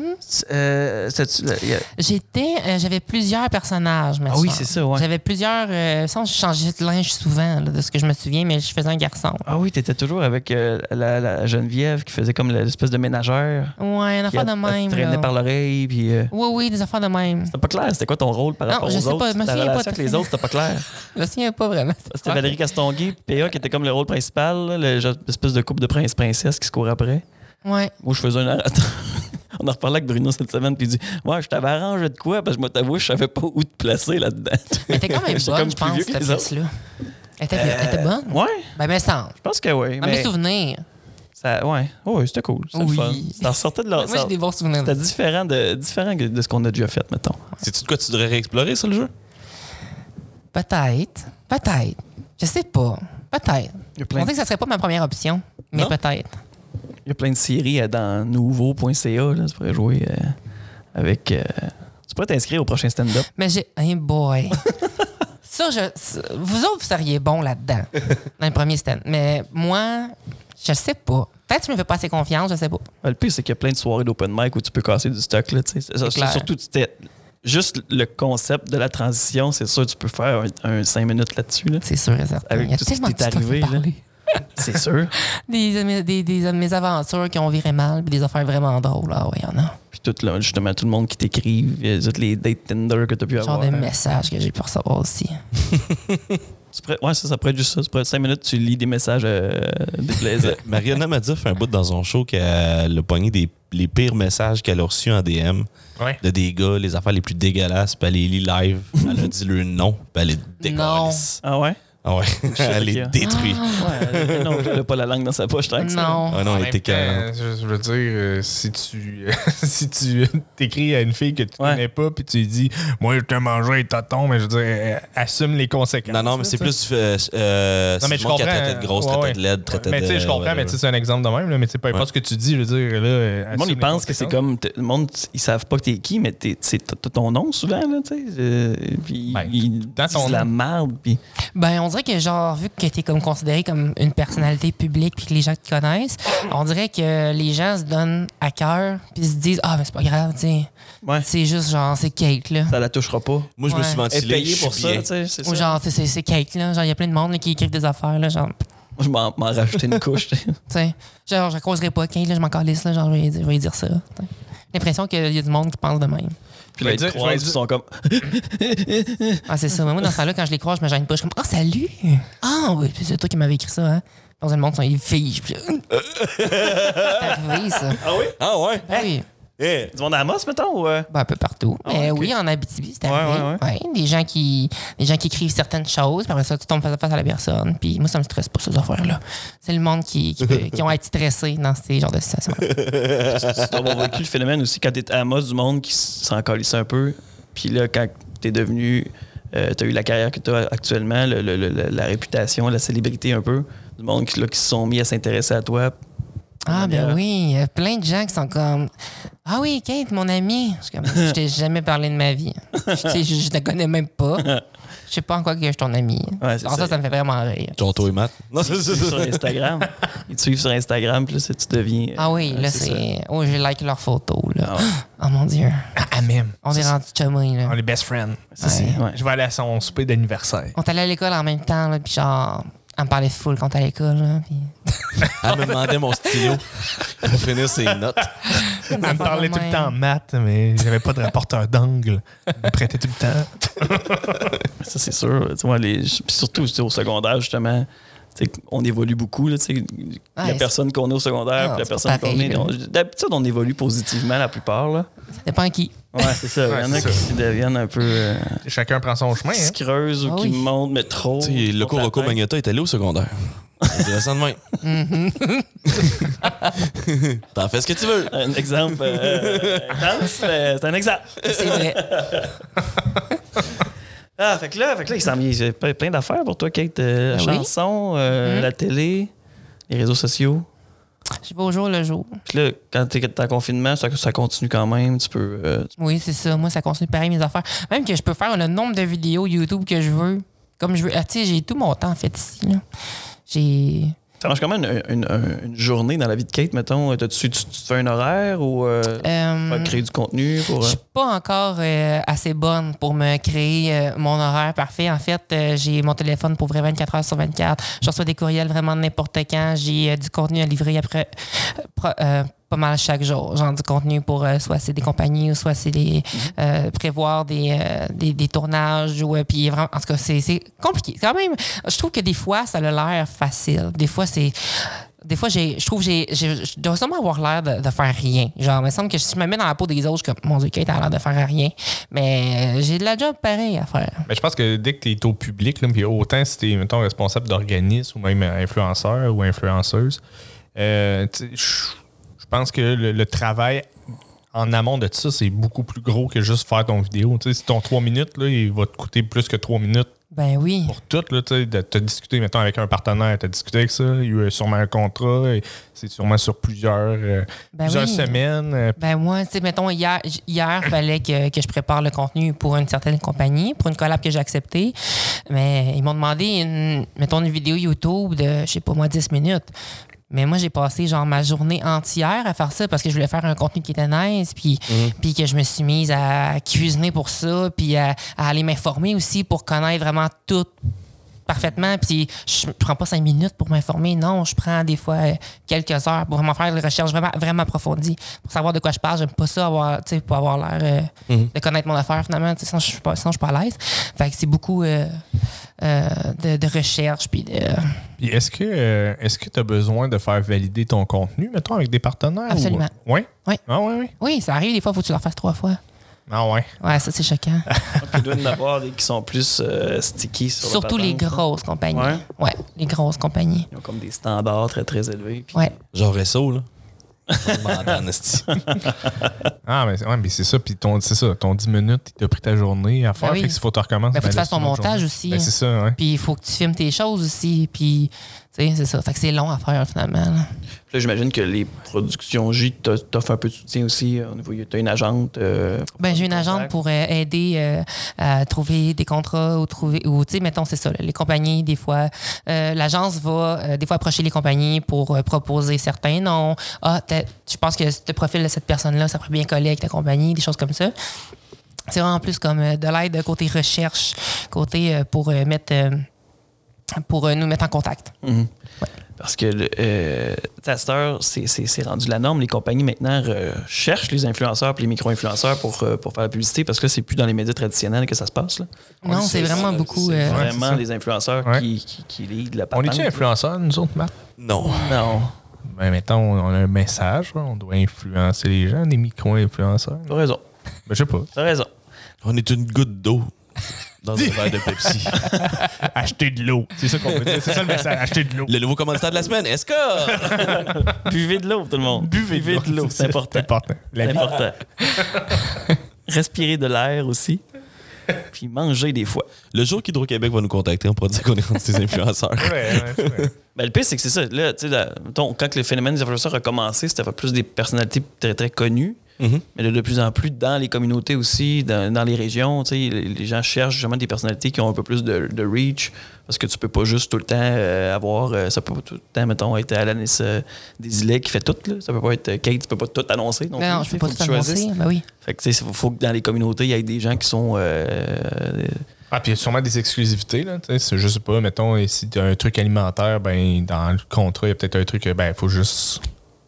J'avais plusieurs personnages, Ah oui, c'est ça, ouais. J'avais plusieurs. Sans je changeais de linge souvent, là, de ce que je me souviens, mais je faisais un garçon. Ah oui, t'étais toujours avec la Geneviève qui faisait comme l'espèce de ménagère. Ouais, une affaire de même. Traînait là. par l'oreille, puis. Oui, des affaires de même. C'était pas clair, c'était quoi ton rôle par Non, rapport je aux sais autres? pas, je me Ta souviens pas relation de- avec les autres, c'était pas clair. Je me souviens pas vraiment. C'était Valérie Castonguay, PA qui était comme le rôle principal, là, l'espèce de couple de prince-princesse qui se court après. Ouais. Moi, je faisais un narrateur. On a reparlé avec Bruno cette semaine, puis il dit ouais, je t'avais arrangé de quoi? Parce que moi, t'avoue, je savais pas où te placer là-dedans. Elle était quand même J'étais bonne, comme je plus pense, vieux que cette les autres. pièce-là. Elle était bonne? Ouais, Ben, mais ça. je pense que oui. Dans mes Mais souvenirs. ça, ouais, c'était cool. C'était Oui. le fun. Ça ressortait de leur. Moi, j'ai des bons souvenirs. C'était différent de ce qu'on a déjà fait, mettons. Sais-tu de quoi tu devrais réexplorer, ça, le jeu? Peut-être. Je sais pas. Peut-être. Il y a On plein, dirait que ça serait pas ma première option, mais Non? peut-être. il y a plein de séries dans nouveau.ca. Là, tu pourrais jouer avec. Tu pourrais t'inscrire au prochain stand-up. Mais j'ai. Hey boy. Vous autres, vous seriez bons là-dedans, dans le premier stand. Mais moi, je sais pas. Peut-être que je me fais pas assez confiance, je sais pas. Le pire, c'est qu'il y a plein de soirées d'open mic où tu peux casser du stock. Là, tu sais. clair. Surtout, juste le concept de la transition, c'est sûr, tu peux faire un 5 minutes là-dessus. Là. C'est sûr et certain. Avec Il y a tout ce qui tellement t'est de stuff à arrivé, là. parler. C'est sûr. Des mésaventures qui ont viré mal, puis des affaires vraiment drôles. Ah oui, il y en a. Puis tout, là, justement, tout le monde qui t'écrit, toutes les dates Tinder que tu as pu Genre avoir. de messages que j'ai pu recevoir aussi. Ouais, ça pourrait être juste ça. Ça pourrait être 5 minutes, tu lis des messages déplaisants. Mariana Madza fait un bout dans son show qu'elle a pogné les pires messages qu'elle a reçus en DM Ouais. de des gars, les affaires les plus dégueulasses, puis elle les lit live. Elle a dit le nom, puis elle les décalisse. Ah ouais? Ah ouais, elle les détruit. Ouais, non, elle n'a pas la langue dans sa poche tant que ça. Non. Ah non, En elle même était temps, carrément. je veux dire, si tu t'écris à une fille que tu Ouais. connais pas puis tu lui dis moi je te mangerai les totons, mais je veux dire, assume les conséquences. Non, mais c'est là, plus. non, mais je Simon qui a comprends. traité de grosse, Ouais, traité ouais. de laide, traité mais de. tu sais, je comprends, mais tu sais, c'est un exemple de même, là, mais tu sais, peu importe ce que tu dis, je veux dire, là. Le monde, assume ils les pensent que c'est conséquences. comme. Le monde, ils savent pas que t'es qui, mais t'as ton nom souvent, là, tu sais. Puis Ben, ils dans ton disent la nom. merde, puis. Ben, on dirait que, genre, vu que t'es comme considéré comme une personnalité publique puis que les gens te connaissent, on dirait que les gens se donnent à cœur puis se disent ah, mais c'est pas grave, tu sais. Ouais. C'est juste, genre, c'est Kate, là. Ça la touchera pas. Moi, je me suis Ouais. Elle est ventilé. payée je pour suis ça, bien. tu sais. C'est Ou ça. genre, c'est Kate, là. Genre, il y a plein de monde là, qui écrivent des affaires, là. Genre, Moi, je m'en rajoutais une couche, tu sais. tu sais. Genre, je causerai pas Kate, là, je m'en calisse, là. Genre, je vais lui dire ça. t'sais. J'ai l'impression qu'il y a du monde qui pense de même. Puis là, Je vais ils dire- croisent, je vais ils sont comme. Ah, c'est ça. Mais moi, dans ce temps-là, quand je les croise, je me gêne pas. Je suis comme, ah, salut! Ah, oui, puis c'est toi qui m'avais écrit ça, hein? Dans le monde, ils figent. Puis, c'est arrivé, ça. Ah ouais? Oui. Du monde à Amos, mettons? Ou, Ben, un peu partout. Ah, Mais ok. oui, en Abitibi, c'est arrivé. Ouais. Des gens qui écrivent certaines choses, puis après ça, tu tombes face à face à la personne. Puis moi, ça me stresse pas, ces affaires-là. C'est le monde qui ont été stressés dans ces genres de situations-là. Tu dois avoir vécu le phénomène aussi quand t'es à Amos, du monde qui s'en calisse un peu. Puis là, quand t'es devenu... t'as eu la carrière que t'as actuellement, la réputation, la célébrité un peu, du monde qui se sont mis à s'intéresser à toi. Ah, ben oui, il y a plein de gens qui sont comme ah oui, Kate, mon ami. Je t'ai jamais parlé de ma vie. Je te connais même pas. Je sais pas en quoi que je suis ton ami. Ouais, c'est Alors ça me fait vraiment rire. Tonto et Matt. Non, Ils te suivent sur Instagram. Ils te suivent sur Instagram, puis là, tu deviens. Ah oui, là, c'est c'est. Oh, j'ai like leurs photos, là. Ah ouais. Oh mon Dieu. Ah, même. On est rendu chummy, là. On est best friends. Ouais. Je vais aller à son souper d'anniversaire. On est allé à l'école en même temps, là, puis genre, elle me parlait full quand on était à l'école, là. Puis... Elle me demandait mon stylo pour finir ses notes. Elle me parlait tout le temps en maths, mais j'avais pas de rapporteur d'angle. Elle me prêtait tout le temps. Ça, c'est sûr. Tu vois, puis surtout au secondaire, justement, tu sais, on évolue beaucoup. Là, tu sais. La personne qu'on est au secondaire, puis la c'est personne pas qu'on pareil, est. là. D'habitude, on évolue positivement la plupart. Là. Ça dépend qui. Ouais, c'est ça. Il y en a c'est qui deviennent un peu. Chacun prend son chemin. Qui Hein? se creusent ou Ah qui oui. montent, mais trop. Tu sais, le cours Rocco Magnotta est allé au secondaire. On dirait ça de même. T'en fais ce que tu veux. Un exemple intense, mais c'est un exemple. C'est vrai. Ah, fait que là, il s'en vient plein d'affaires pour toi, Kate. La oui. chanson, la télé, les réseaux sociaux. Je vais au jour le jour. Puis là, quand t'es en confinement, ça continue quand même. Tu peux. Oui, c'est ça. Moi, ça continue pareil mes affaires. Même que je peux faire le nombre de vidéos YouTube que je veux. Comme je veux. Ah, tu sais, j'ai tout mon temps, en fait, ici. Là. Ça marche comment une journée dans la vie de Kate, mettons? Tu fais un horaire ou créer du contenu? Pour, Je suis pas encore assez bonne pour me créer mon horaire parfait. En fait, j'ai mon téléphone pour vrai 24 heures sur 24. Je reçois des courriels vraiment n'importe quand. J'ai du contenu à livrer après pas mal chaque jour. Genre du contenu pour soit c'est des compagnies ou soit c'est prévoir des tournages. Ou, puis vraiment, en tout cas, c'est compliqué. Quand même, je trouve que des fois, ça a l'air facile. Des fois, je dois sûrement avoir l'air de faire rien. Genre, il me semble que si je me mets dans la peau des autres, je suis comme, mon Dieu, Kate a l'air de faire rien. Mais j'ai de la job pareil à faire. Mais je pense que dès que tu es au public, là, puis autant si tu es, mettons, responsable d'organisme ou même influenceur ou influenceuse, je pense que le travail en amont de ça, c'est beaucoup plus gros que juste faire ton vidéo. Tu sais, si ton 3 minutes, là, il va te coûter plus que 3 minutes. Ben oui. Pour tout, là, tu sais, t'as discuté, mettons, avec un partenaire, t'as discuté avec ça, il y a eu sûrement un contrat, et c'est sûrement sur plusieurs semaines. Ben moi, tu sais, mettons, hier, il fallait que je prépare le contenu pour une certaine compagnie, pour une collab que j'ai acceptée, mais ils m'ont demandé, mettons, une vidéo YouTube de, je sais pas moi, 10 minutes. Mais moi, j'ai passé genre ma journée entière à faire ça parce que je voulais faire un contenu qui était nice, puis que je me suis mise à cuisiner pour ça, puis à aller m'informer aussi pour connaître vraiment tout parfaitement. Puis je prends pas 5 minutes pour m'informer. Non, je prends des fois quelques heures pour vraiment faire des recherches vraiment, vraiment approfondies. Pour savoir de quoi je parle, j'aime pas ça pour avoir l'air de connaître mon affaire finalement. Sinon, je suis pas à l'aise. Fait que c'est beaucoup de recherche. Puis est-ce que tu as besoin de faire valider ton contenu, mettons, avec des partenaires? Absolument. Oui? Oui. Ah oui. Oui, ça arrive des fois, il faut que tu le refasses 3 fois. Ah ouais. Ouais, ça, c'est choquant. Il doit y en avoir des qui sont plus sticky sur la Surtout les patente, grosses compagnies. Ouais? Ouais, les grosses compagnies. Ils ont comme des standards très, très élevés. Puis... Ouais. Genre Resso, là. Ah, mais c'est ça. Puis ton 10 minutes, tu as pris ta journée à faire. Ben oui. Fait que s'il faut que tu recommences. Ben, faut que tu fasses ton c'est une autre montage journée. aussi. Ben, c'est ça, ouais. Puis il faut que tu filmes tes choses aussi. Puis, tu sais, c'est ça. Fait que c'est long à faire finalement. Là. Puis là, j'imagine que les productions J t'offrent un peu de soutien aussi. Au niveau, tu as une agente. Ben, j'ai une agente pour aider à trouver des contrats ou tu sais, mettons, c'est ça. Là, les compagnies, des fois, l'agence va des fois approcher les compagnies pour proposer certains noms. Ah, je pense que ce profil de cette personne-là, ça pourrait bien coller avec ta compagnie, des choses comme ça. C'est vraiment plus comme de l'aide côté recherche, côté pour nous mettre en contact. Mm-hmm. Ouais. Parce que à cette heure, c'est rendu la norme. Les compagnies maintenant cherchent les influenceurs et les micro-influenceurs pour faire la publicité parce que c'est plus dans les médias traditionnels que ça se passe. Là. Non, c'est vraiment beaucoup. C'est Ouais, vraiment c'est les influenceurs Ouais. qui lead la On patente. est-tu influenceurs, nous autres, Matt? Non. Non. Ben, mettons, on a un message, là, on doit influencer les gens, des micro-influenceurs. T'as raison. Ben, je sais pas. T'as raison. On est une goutte d'eau dans un verre de Pepsi. Acheter de l'eau. C'est ça qu'on veut dire. C'est ça le message. Acheter de l'eau. Le nouveau commanditaire de la semaine, est-ce que... Buvez de l'eau, tout le monde. Buvez de l'eau, c'est important. C'est important. La C'est vie. important. Respirer de l'air aussi. Puis manger des fois. Le jour qu'Hydro-Québec va nous contacter, on pourra dire qu'on est rendu des influenceurs. Ouais, c'est vrai. Ben, le pire, c'est que c'est ça. Là, tu sais, mettons, quand le phénomène des influenceurs a commencé, c'était plus des personnalités très, très connues. Mais là, de plus en plus, dans les communautés aussi, dans les régions, tu sais, les gens cherchent justement des personnalités qui ont un peu plus de reach. Parce que tu peux pas juste tout le temps avoir... ça peut pas tout le temps, mettons, être Alanis Desilets qui fait tout. Là. Ça peut pas être Kate, tu peux pas tout annoncer. Non, je peux pas tout annoncer. Ben oui. Fait que, tu sais, il faut que dans les communautés, il y ait des gens qui sont... Ah, puis il y a sûrement des exclusivités, là. Tu sais, je sais pas, mettons, si tu as un truc alimentaire, ben, dans le contrat, il y a peut-être un truc, ben, il faut juste.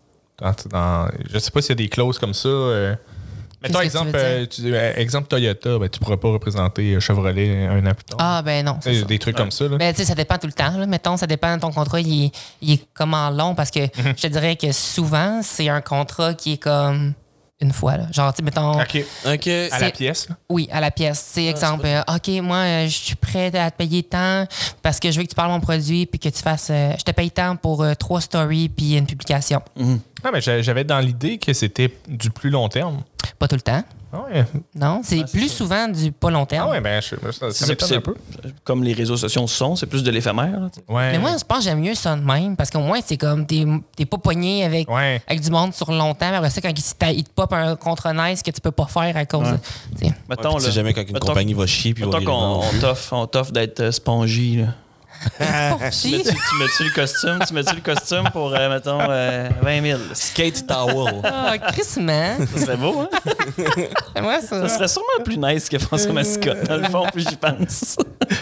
Je sais pas s'il y a des clauses comme ça. Mettons, exemple Toyota, ben, tu pourras pas représenter Chevrolet un an plus tard. Ah, ben non. Il y a des trucs comme ça, là. Ben, tu sais, ça dépend tout le temps. Là. Mettons, ça dépend de ton contrat, il est comment long parce que je te dirais que souvent, c'est un contrat qui est comme une fois. Là. Genre, tu sais, mettons. OK. À la pièce, là. Oui, à la pièce. C'est exemple, OK, moi, je suis prêt à te payer tant parce que je veux que tu parles mon produit puis que tu fasses. Je te paye tant pour 3 stories puis une publication. Ah, mais j'avais dans l'idée que c'était du plus long terme. Pas tout le temps. Ah ouais. Non, c'est plus souvent du pas long terme. Ah ouais, ben, ça m'étonne un peu. Comme les réseaux sociaux sont, c'est plus de l'éphémère. Là, Ouais. Mais moi, je pense que j'aime mieux ça de même parce qu'au moins, c'est comme t'es pas pogné avec du monde sur longtemps. Après ça, quand il te pop un contre nice que tu peux pas faire à cause de. Mettons, tu sais jamais quand une compagnie va chier puis va on t'offre d'être spongy. Là. Tu mets-tu le costume pour, mettons, 20 000? Skate towel. Ah, crissement. Ça serait beau, hein? Moi, ça serait sûrement plus nice que François Mascotte. Dans le fond, plus j'y pense.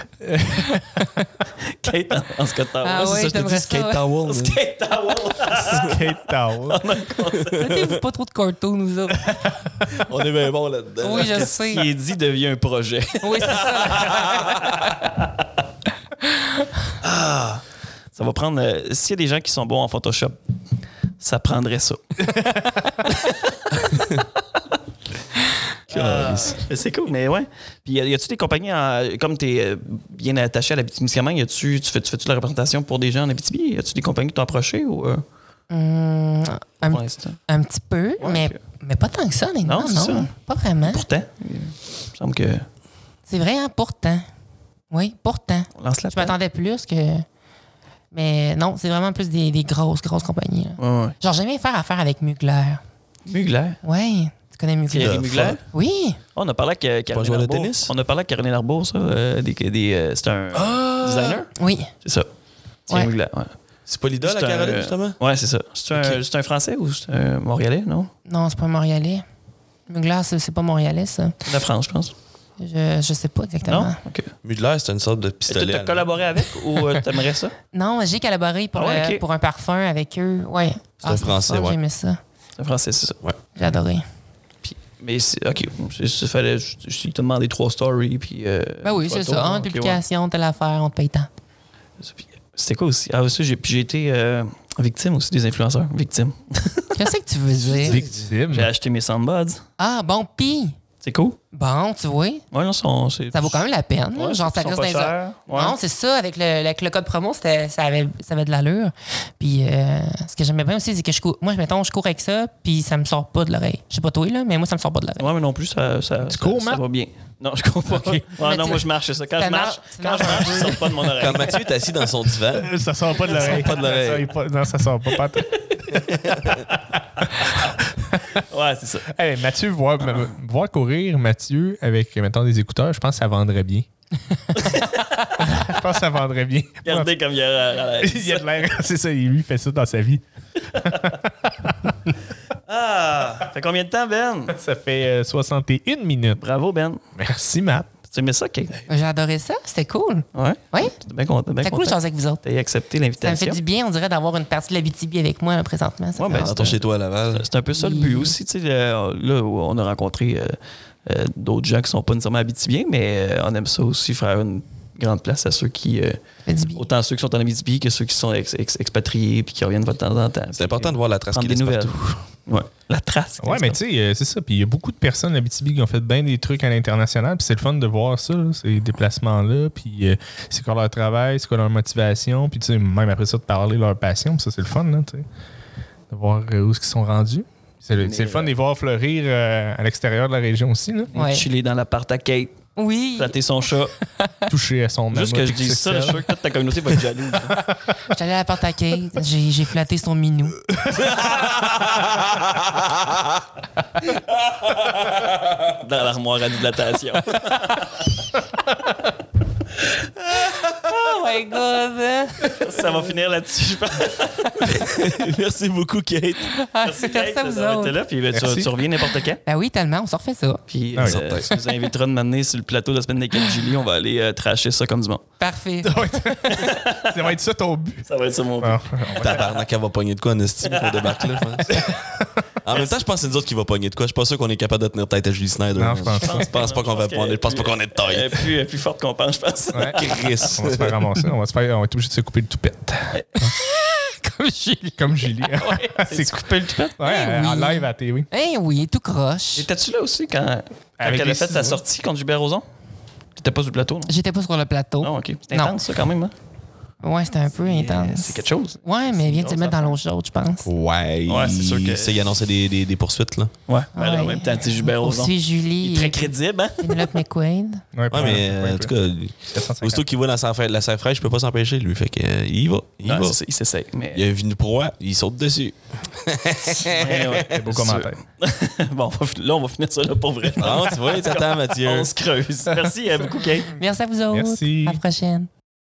Kate en Scott Towel. Ah ouais, je te dis skate towel. Skate Towel. Skate towel. mettez-vous pas trop de cartoons, nous autres. On est bien bon là-dedans. Oui, je sais. Ce qui est dit devient un projet. Oui, c'est ça. Ça va prendre... s'il y a des gens qui sont bons en Photoshop, ça prendrait ça. C'est cool, mais ouais. Puis y a-tu des compagnies, comme tu es bien attaché à l'Abitibi-Témiscamingue, tu fais-tu la représentation pour des gens en Abitibi? Y a-tu des compagnies qui t'ont approché ou un petit peu, ouais, mais pas tant que ça, honnêtement. Non, c'est ça. Pas vraiment. Pourtant, il me semble que... C'est vrai, hein, pourtant. Oui, pourtant. On lance la Je m'attendais plus que... Mais non, c'est vraiment plus des grosses compagnies. Là. Ouais. Genre, j'aime bien faire affaire avec Mugler. Mugler? Oui, tu connais Mugler? Thierry Mugler? Oui. On a parlé avec Caroline joueur de Arbour. tennis? On a parlé avec Caroline Arbour, ça. C'est un designer? Oui. C'est ça. Thierry Ouais. Mugler, ouais. C'est pas l'idole à C'est Caroline, un- justement? Ouais, c'est ça. C'est un Français ou c'est un Montréalais, non? Non, c'est pas un Montréalais. Mugler, c'est pas Montréalais, ça. De la France, je pense. Je sais pas exactement. Non? OK. Mugler, c'est une sorte de Tu pistolet. as collaboré avec ou t'aimerais ça? Non, j'ai collaboré pour, ok. pour un parfum avec eux. Ouais. C'est un Français, ouais. J'ai aimé ça. C'est un Français, c'est ça. Ouais. J'ai adoré. Mais c'est... OK. Il t'a demandé 3 stories, puis... Ben oui, c'est ça. Une publication, telle affaire, on te paye tant. C'était quoi aussi? Ah, aussi, j'ai été victime aussi des influenceurs. Victime. Qu'est-ce que tu veux dire? Victime. J'ai acheté mes Soundbuds. Ah, bon, pis. C'est cool. Bon, tu vois. Ouais, non, c'est... Ça vaut quand même la peine. Ouais, genre, ça ils sont reste pas dans les... chers. Ouais. Non, c'est ça. Avec le code promo, ça avait de l'allure. Puis, ce que j'aimais bien aussi, c'est que moi, mettons, je cours avec ça, puis ça me sort pas de l'oreille. Je sais pas toi, là, mais moi, ça me sort pas de l'oreille. Ouais, mais non plus, ça cours, ça Matt? va bien. Non, je cours pas. Ouais, non, moi, je marche, c'est ça. Quand je marche, je sors pas de mon oreille. Quand Mathieu est assis dans son divan, Ça sort pas de l'oreille. pas de l'oreille. Non, ça sort pas. Ouais, c'est ça. Hey, Mathieu, voir courir Mathieu avec, mettons, des écouteurs, je pense que ça vendrait bien. Je pense que ça vendrait bien. Regardez comme il y a Il y a de l'air, c'est ça, lui, il fait ça dans sa vie. Ah! Ça fait combien de temps, Ben? Ça fait 61 minutes. Bravo, Ben. Merci, Matt. Tu aimais ça, Kate? J'ai adoré ça. C'était cool. Ouais? Oui. J'étais bien content. C'est cool de jaser avec vous autres. T'as accepté Ça me l'invitation. fait du bien, on dirait, d'avoir une partie de la BTB avec moi là, présentement. Ça Ouais, fait ben, dans ton chez-toi à Laval. C'est un peu ça le but aussi. Tu sais, là, où on a rencontré d'autres gens qui sont pas nécessairement habitués, mais on aime ça aussi, faire une grande place à ceux qui... autant ceux qui sont en Abitibi que ceux qui sont expatriés puis qui reviennent de temps en temps. C'est important de voir la trace prendre qui des nouvelles. partout. Ouais. La trace. Ouais, mais tu sais, c'est ça. Puis il y a beaucoup de personnes à Abitibi qui ont fait bien des trucs à l'international. Puis c'est le fun de voir ça, là, ces déplacements-là. Puis c'est quoi leur travail, c'est quoi leur motivation. Puis tu sais, même après ça, de parler de leur passion. Puis ça, c'est le fun, là, tu sais. De voir où ils sont rendus. C'est le fun de les voir fleurir à l'extérieur de la région aussi. Là. Ouais. Chiller dans l'appart à Kate. Oui. Flatter son chat. Toucher à son mammouth. Juste que je dise ça, je suis sûr que toute ta communauté va être jalouse. J'étais allé à la porte à Kate, j'ai flatté son minou. Dans l'armoire à dilatation. Oh my God! Ça va finir là-dessus, je pense. Merci beaucoup, Kate. Merci à vous autres. Là, puis tu reviens n'importe quand. Ben oui, tellement, on se refait ça. Puis tu nous inviteras de m'amener sur le plateau de la semaine naked Julie. On va aller trasher ça comme du monde. Parfait. Ça va être ça ton but. Ça va être ça mon but. Tabarnak, elle va pogner de quoi en estime qu'on débarque là, je pense. En même temps, je pense que c'est nous autres qui va pogner de quoi. Je suis pas sûr qu'on est capable de tenir tête à Julie Snyder. Non, je pense pas. Je pense pas qu'on va prendre. Je pense pas qu'on est de taille. Elle est plus forte qu'on pense, je pense. Ouais. Chris. On va se faire ramasser. On va être obligé de se couper le toupette. Comme Julie. C'est coupé le toupette? Ouais, en live à TV. Eh oui, tout croche. Étais-tu là aussi quand elle a fait sa sortie contre Gilbert Rozon? T'étais pas sur le plateau, non? J'étais pas sur le plateau. Non, OK. C'était intense, ça, quand même, hein? Ouais, c'était un peu intense. C'est quelque chose. Ouais, mais elle vient de se mettre dans l'eau chaude, je pense. Ouais, c'est sûr que... Ça, il annonçait des poursuites, là. Ouais. Ben là, en même temps, tu sais, Gilbert Rozon. Aussi Julie. Il est très crédible, hein? Penelope McQuaid. Ouais, mais en tout cas, aussitôt qu'il voit dans la serre fraîche, je peux pas s'empêcher, lui. Fait que il va. Il va. Il s'essaye. Mais... Il a vu une proie, il saute dessus. Ouais, beau commentaire. Bon, là, on va finir ça là pour vrai. Non, tu vois, t'attends, Mathieu. On se creuse. Merci beaucoup, Kate. Merci à vous autres. Merci. À la prochaine.